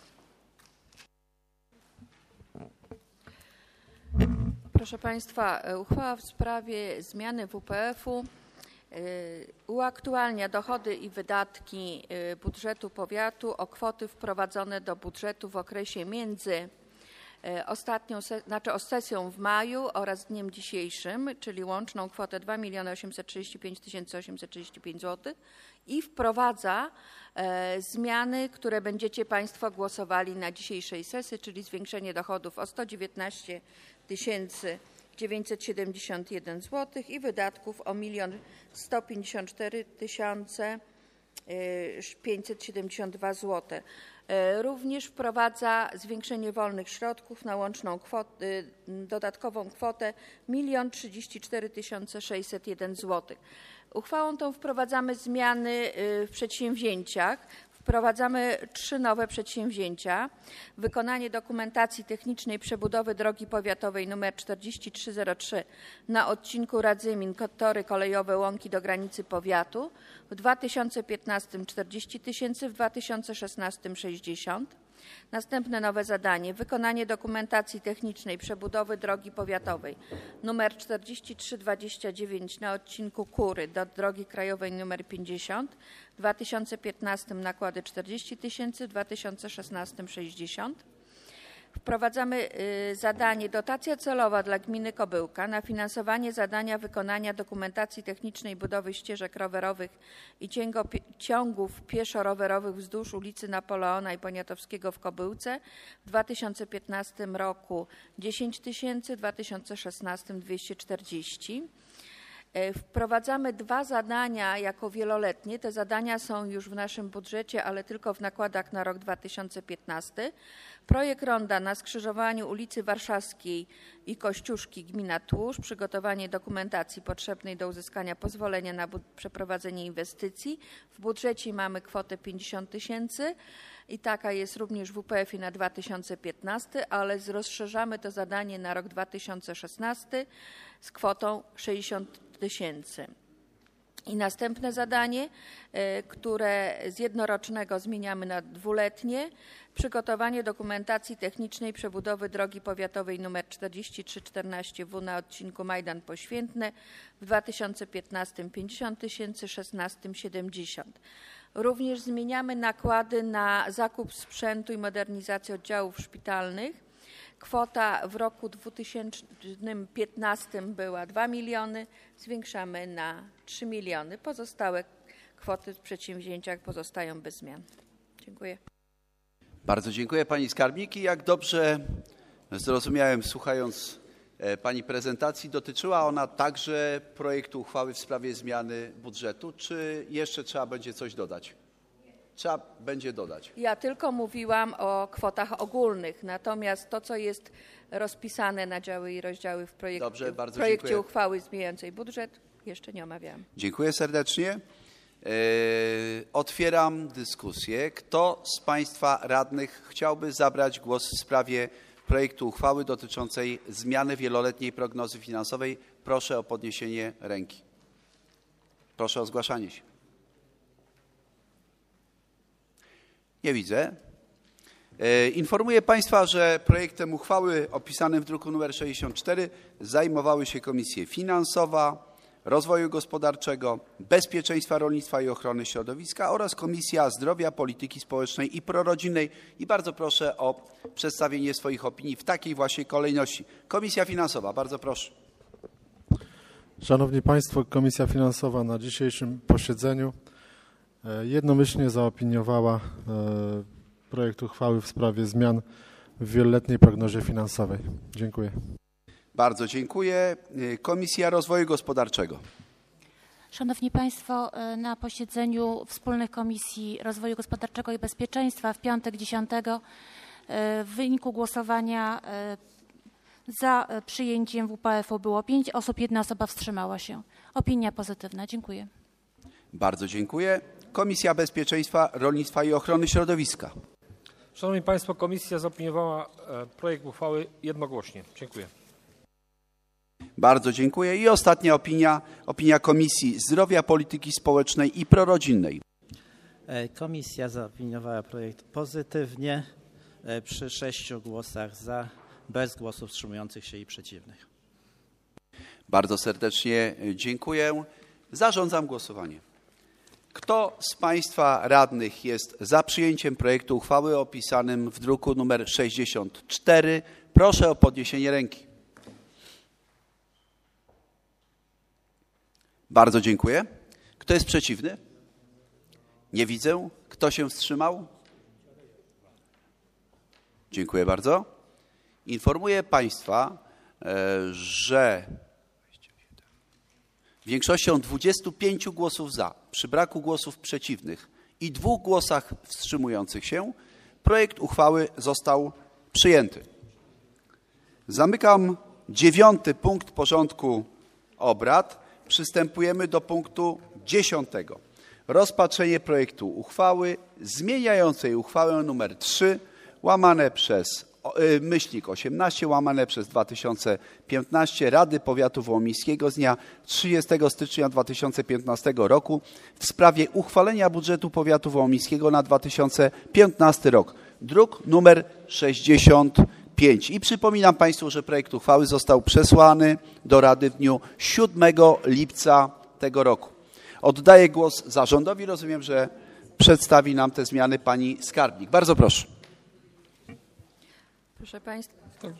Proszę Państwa, uchwała w sprawie zmiany WPF-u uaktualnia dochody i wydatki budżetu powiatu o kwoty wprowadzone do budżetu w okresie między sesją w maju oraz dniem dzisiejszym, czyli łączną kwotę 2 835 835 zł i wprowadza zmiany, które będziecie Państwo głosowali na dzisiejszej sesji, czyli zwiększenie dochodów o 119 971 zł i wydatków o 1 154 572 zł. Również wprowadza zwiększenie wolnych środków na łączną dodatkową kwotę 1 034 601 zł. Uchwałą tą wprowadzamy zmiany w przedsięwzięciach. Wprowadzamy 3 nowe przedsięwzięcia. Wykonanie dokumentacji technicznej przebudowy drogi powiatowej nr 4303 na odcinku Radzymin-Tory kolejowe Łąki do granicy powiatu. W 2015 40 000, w 2016 60. Następne nowe zadanie. Wykonanie dokumentacji technicznej przebudowy drogi powiatowej nr 4329 na odcinku Kury do drogi krajowej nr 50. W 2015 nakłady 40 000, w 2016 60. Wprowadzamy zadanie dotacja celowa dla gminy Kobyłka na finansowanie zadania wykonania dokumentacji technicznej budowy ścieżek rowerowych i ciągów pieszo-rowerowych wzdłuż ulicy Napoleona i Poniatowskiego w Kobyłce. W 2015 roku 10 000, w 2016 240. Wprowadzamy 2 zadania jako wieloletnie. Te zadania są już w naszym budżecie, ale tylko w nakładach na rok 2015. Projekt ronda na skrzyżowaniu ulicy Warszawskiej i Kościuszki gmina Tłuszcz, przygotowanie dokumentacji potrzebnej do uzyskania pozwolenia na przeprowadzenie inwestycji. W budżecie mamy kwotę 50 000 i taka jest również w WPF-ie na 2015, ale rozszerzamy to zadanie na rok 2016 z kwotą 60 000. I następne zadanie, które z jednorocznego zmieniamy na 2-letnie, przygotowanie dokumentacji technicznej przebudowy drogi powiatowej nr 4314W na odcinku Majdan Poświętne w 2015 50 000, w 2016 70. Również zmieniamy nakłady na zakup sprzętu i modernizację oddziałów szpitalnych. Kwota w roku 2015 była 2 miliony, zwiększamy na 3 miliony. Pozostałe kwoty w przedsięwzięciach pozostają bez zmian. Dziękuję. Bardzo dziękuję Pani Skarbnik. I jak dobrze zrozumiałem, słuchając Pani prezentacji, dotyczyła ona także projektu uchwały w sprawie zmiany budżetu, czy jeszcze trzeba będzie coś dodać? Trzeba będzie dodać. Ja tylko mówiłam o kwotach ogólnych, natomiast to, co jest rozpisane na działy i rozdziały w projekcie uchwały zmieniającej budżet, jeszcze nie omawiałam. Dziękuję serdecznie. Otwieram dyskusję. Kto z Państwa radnych chciałby zabrać głos w sprawie projektu uchwały dotyczącej zmiany wieloletniej prognozy finansowej? Proszę o podniesienie ręki. Proszę o zgłaszanie się. Nie widzę. Informuję Państwa, że projektem uchwały opisanym w druku nr 64 zajmowały się Komisje Finansowa, Rozwoju Gospodarczego, Bezpieczeństwa Rolnictwa i Ochrony Środowiska oraz Komisja Zdrowia, Polityki Społecznej i Prorodzinnej. I bardzo proszę o przedstawienie swoich opinii w takiej właśnie kolejności. Komisja Finansowa, bardzo proszę. Szanowni Państwo, Komisja Finansowa na dzisiejszym posiedzeniu jednomyślnie zaopiniowała projekt uchwały w sprawie zmian w wieloletniej prognozie finansowej. Dziękuję. Bardzo dziękuję. Komisja Rozwoju Gospodarczego. Szanowni Państwo, na posiedzeniu wspólnych Komisji Rozwoju Gospodarczego i Bezpieczeństwa w piątek 10 w wyniku głosowania za przyjęciem WPF-u było 5 osób, 1 osoba wstrzymała się. Opinia pozytywna. Dziękuję. Bardzo dziękuję. Komisja Bezpieczeństwa, Rolnictwa i Ochrony Środowiska. Szanowni Państwo, komisja zaopiniowała projekt uchwały jednogłośnie. Dziękuję. Bardzo dziękuję. I ostatnia opinia Komisji Zdrowia, Polityki Społecznej i Prorodzinnej. Komisja zaopiniowała projekt pozytywnie przy 6 głosach za, bez głosów wstrzymujących się i przeciwnych. Bardzo serdecznie dziękuję. Zarządzam głosowanie. Kto z Państwa radnych jest za przyjęciem projektu uchwały opisanym w druku nr 64? Proszę o podniesienie ręki. Bardzo dziękuję. Kto jest przeciwny? Nie widzę. Kto się wstrzymał? Dziękuję bardzo. Informuję Państwa, że większością 25 głosów za, przy braku głosów przeciwnych i 2 głosach wstrzymujących się, projekt uchwały został przyjęty. Zamykam 9. punkt porządku obrad. Przystępujemy do punktu 10. Rozpatrzenie projektu uchwały zmieniającej uchwałę nr 3 /18/2015 Rady Powiatu Wołomińskiego z dnia 30 stycznia 2015 roku w sprawie uchwalenia budżetu Powiatu Wołomińskiego na 2015 rok. Druk nr 65. I przypominam Państwu, że projekt uchwały został przesłany do Rady w dniu 7 lipca tego roku. Oddaję głos zarządowi. Rozumiem, że przedstawi nam te zmiany pani skarbnik. Bardzo proszę. Proszę Państwa,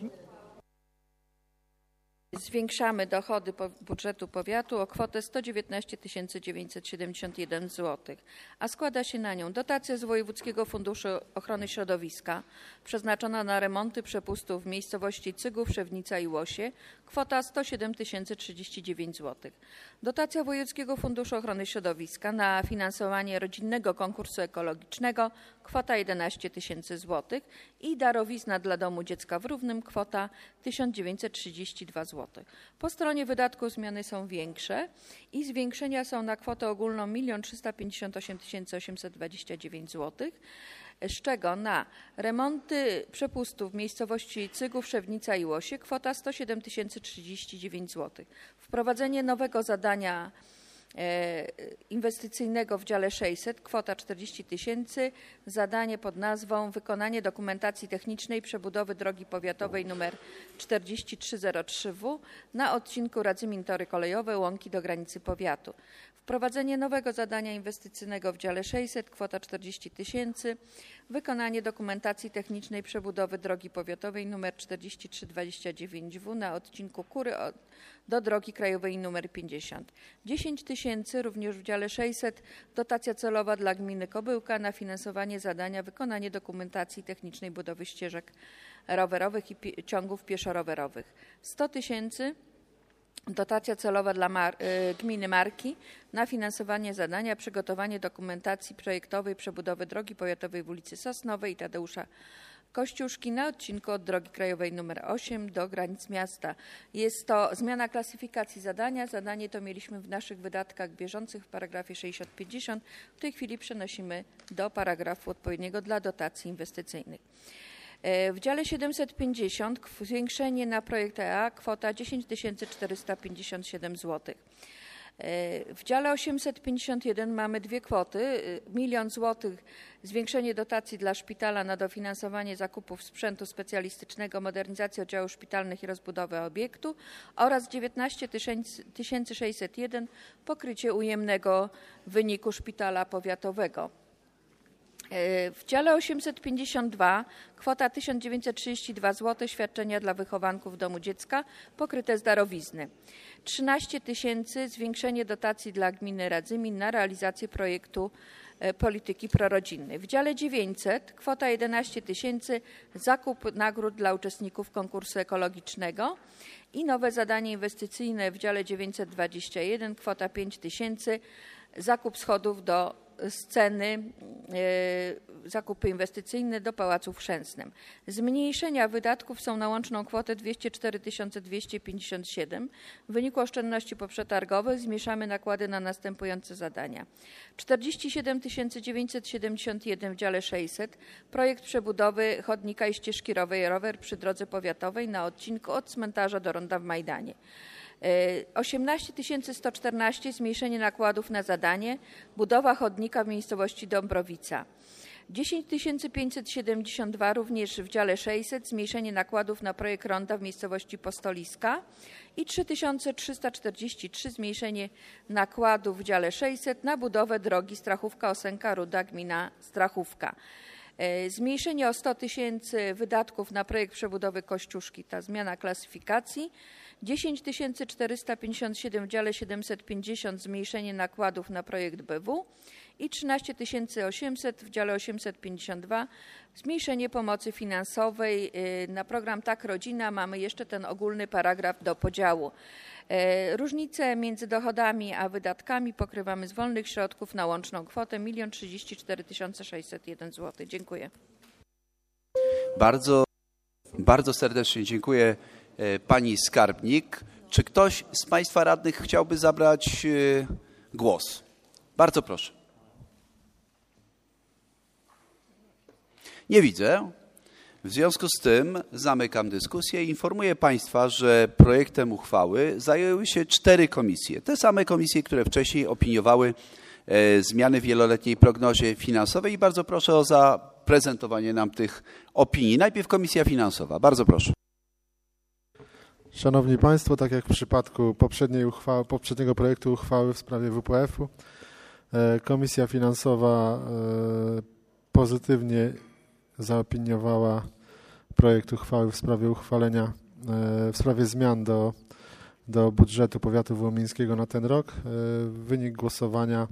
zwiększamy dochody budżetu powiatu o kwotę 119 971 zł, a składa się na nią dotacja z Wojewódzkiego Funduszu Ochrony Środowiska przeznaczona na remonty przepustów w miejscowości Cygów, Szewnica i Łosie, kwota 107 039 zł. Dotacja Wojewódzkiego Funduszu Ochrony Środowiska na finansowanie rodzinnego konkursu ekologicznego, kwota 11 000 zł i darowizna dla Domu Dziecka w Równym, kwota 1932 zł. Po stronie wydatków zmiany są większe i zwiększenia są na kwotę ogólną 1 358 829 zł, z czego na remonty przepustów w miejscowości Cygów, Szewnica i Łosie kwota 107 039 zł. Wprowadzenie nowego zadania inwestycyjnego w dziale 600, kwota 40 000, zadanie pod nazwą wykonanie dokumentacji technicznej przebudowy drogi powiatowej nr 4303W na odcinku Radzymin-Tory Kolejowe, Łąki do granicy powiatu. Wprowadzenie nowego zadania inwestycyjnego w dziale 600, kwota 40 000, wykonanie dokumentacji technicznej przebudowy drogi powiatowej nr 4329W na odcinku Kury do drogi krajowej nr 50. 10 000 również w dziale 600, dotacja celowa dla gminy Kobyłka na finansowanie zadania wykonanie dokumentacji technicznej budowy ścieżek rowerowych i ciągów pieszo-rowerowych. 100 000 dotacja celowa dla gminy Marki na finansowanie zadania przygotowanie dokumentacji projektowej przebudowy drogi powiatowej w ulicy Sosnowej i Tadeusza Kościuszki na odcinku od drogi krajowej nr 8 do granic miasta. Jest to zmiana klasyfikacji zadania. Zadanie to mieliśmy w naszych wydatkach bieżących w paragrafie 60-50. W tej chwili przenosimy do paragrafu odpowiedniego dla dotacji inwestycyjnych. W dziale 750 zwiększenie na projekt EA kwota 10 457 zł. W dziale 851 mamy dwie kwoty. 1 000 000 zł zwiększenie dotacji dla szpitala na dofinansowanie zakupów sprzętu specjalistycznego, modernizacji oddziałów szpitalnych i rozbudowę obiektu oraz 19 601 pokrycie ujemnego wyniku szpitala powiatowego. W dziale 852 kwota 1932 zł świadczenia dla wychowanków domu dziecka pokryte z darowizny. 13 000 zwiększenie dotacji dla gminy Radzymin na realizację projektu polityki prorodzinnej. W dziale 900 kwota 11 000 zakup nagród dla uczestników konkursu ekologicznego i nowe zadanie inwestycyjne w dziale 921 kwota 5 000 zakup schodów do sceny, zakupy inwestycyjne do Pałacu w Chrzęsnym. Zmniejszenia wydatków są na łączną kwotę 204 257. W wyniku oszczędności poprzetargowych zmniejszamy nakłady na następujące zadania. 47 971 w dziale 600. Projekt przebudowy chodnika i ścieżki rower przy drodze powiatowej na odcinku od cmentarza do ronda w Majdanie. 18 114 zmniejszenie nakładów na zadanie budowa chodnika w miejscowości Dąbrowica. 10 572 również w dziale 600 zmniejszenie nakładów na projekt ronda w miejscowości Postoliska i 3343 zmniejszenie nakładów w dziale 600 na budowę drogi Strachówka-Osenka-Ruda, gmina Strachówka. Zmniejszenie o 100 000 wydatków na projekt przebudowy Kościuszki, ta zmiana klasyfikacji. 10 457 w dziale 750 zmniejszenie nakładów na projekt BW i 13 800 w dziale 852 zmniejszenie pomocy finansowej na program Tak Rodzina. Mamy jeszcze ten ogólny paragraf do podziału. Różnice między dochodami a wydatkami pokrywamy z wolnych środków na łączną kwotę 1 034 601 zł. Dziękuję. Bardzo serdecznie dziękuję pani skarbnik. Czy ktoś z państwa radnych chciałby zabrać głos? Bardzo proszę. Nie widzę. W związku z tym zamykam dyskusję i informuję państwa, że projektem uchwały zajęły się 4 komisje. Te same komisje, które wcześniej opiniowały zmiany w wieloletniej prognozie finansowej i bardzo proszę o zaprezentowanie nam tych opinii. Najpierw Komisja Finansowa. Bardzo proszę. Szanowni Państwo, tak jak w przypadku poprzedniego projektu uchwały w sprawie WPF-u, Komisja Finansowa pozytywnie zaopiniowała projekt uchwały w sprawie w sprawie zmian do budżetu powiatu wołomińskiego na ten rok. Wynik głosowania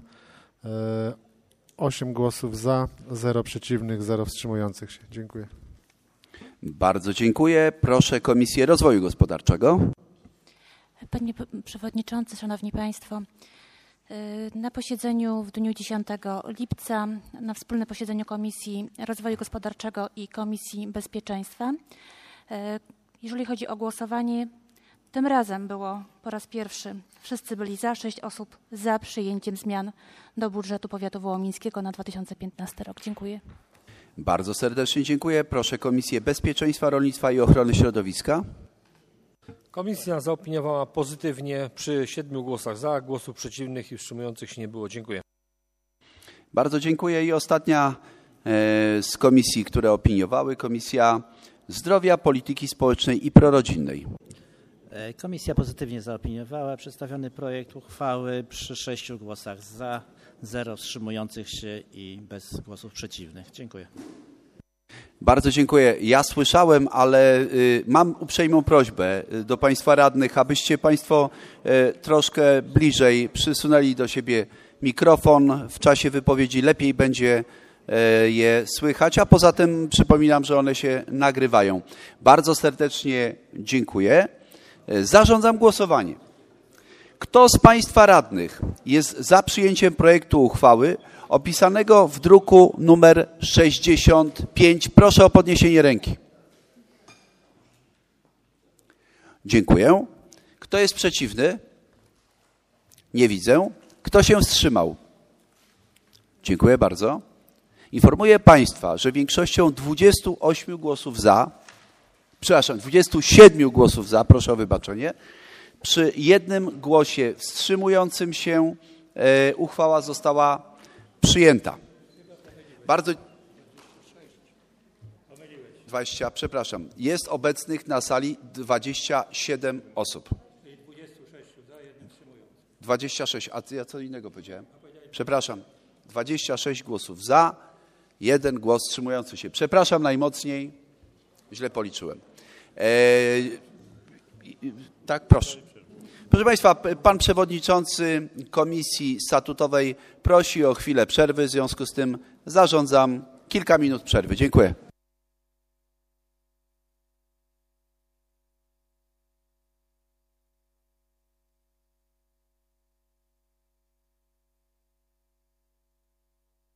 8 głosów za, 0 przeciwnych, 0 wstrzymujących się. Dziękuję. Bardzo dziękuję. Proszę Komisję Rozwoju Gospodarczego. Panie Przewodniczący, Szanowni Państwo, na posiedzeniu w dniu 10 lipca, na wspólnym posiedzeniu Komisji Rozwoju Gospodarczego i Komisji Bezpieczeństwa, jeżeli chodzi o głosowanie, tym razem było po raz pierwszy, wszyscy byli za, 6 osób za przyjęciem zmian do budżetu powiatu wołomińskiego na 2015 rok. Dziękuję. Bardzo serdecznie dziękuję. Proszę Komisję Bezpieczeństwa, Rolnictwa i Ochrony Środowiska. Komisja zaopiniowała pozytywnie przy 7 głosach za, głosów przeciwnych i wstrzymujących się nie było. Dziękuję. Bardzo dziękuję. I ostatnia z komisji, które opiniowały, Komisja Zdrowia, Polityki Społecznej i Prorodzinnej. Komisja pozytywnie zaopiniowała przedstawiony projekt uchwały przy 6 głosach za, 0 wstrzymujących się i bez głosów przeciwnych. Dziękuję. Bardzo dziękuję. Ja słyszałem, ale mam uprzejmą prośbę do państwa radnych, abyście państwo troszkę bliżej przysunęli do siebie mikrofon. W czasie wypowiedzi lepiej będzie je słychać, a poza tym przypominam, że one się nagrywają. Bardzo serdecznie dziękuję. Zarządzam głosowanie. Kto z państwa radnych jest za przyjęciem projektu uchwały opisanego w druku numer 65? Proszę o podniesienie ręki. Dziękuję. Kto jest przeciwny? Nie widzę. Kto się wstrzymał? Dziękuję bardzo. Informuję Państwa, że większością 27 głosów za, proszę o wybaczenie, przy jednym głosie wstrzymującym się uchwała została przyjęta. Bardzo 20, przepraszam. Jest obecnych na sali 27 osób. 26, a ja co innego powiedziałem? Przepraszam. 26 głosów za, 1 głos wstrzymujący się. Przepraszam najmocniej, źle policzyłem. Tak, proszę. Proszę Państwa, pan przewodniczący Komisji Statutowej prosi o chwilę przerwy, w związku z tym zarządzam kilka minut przerwy. Dziękuję.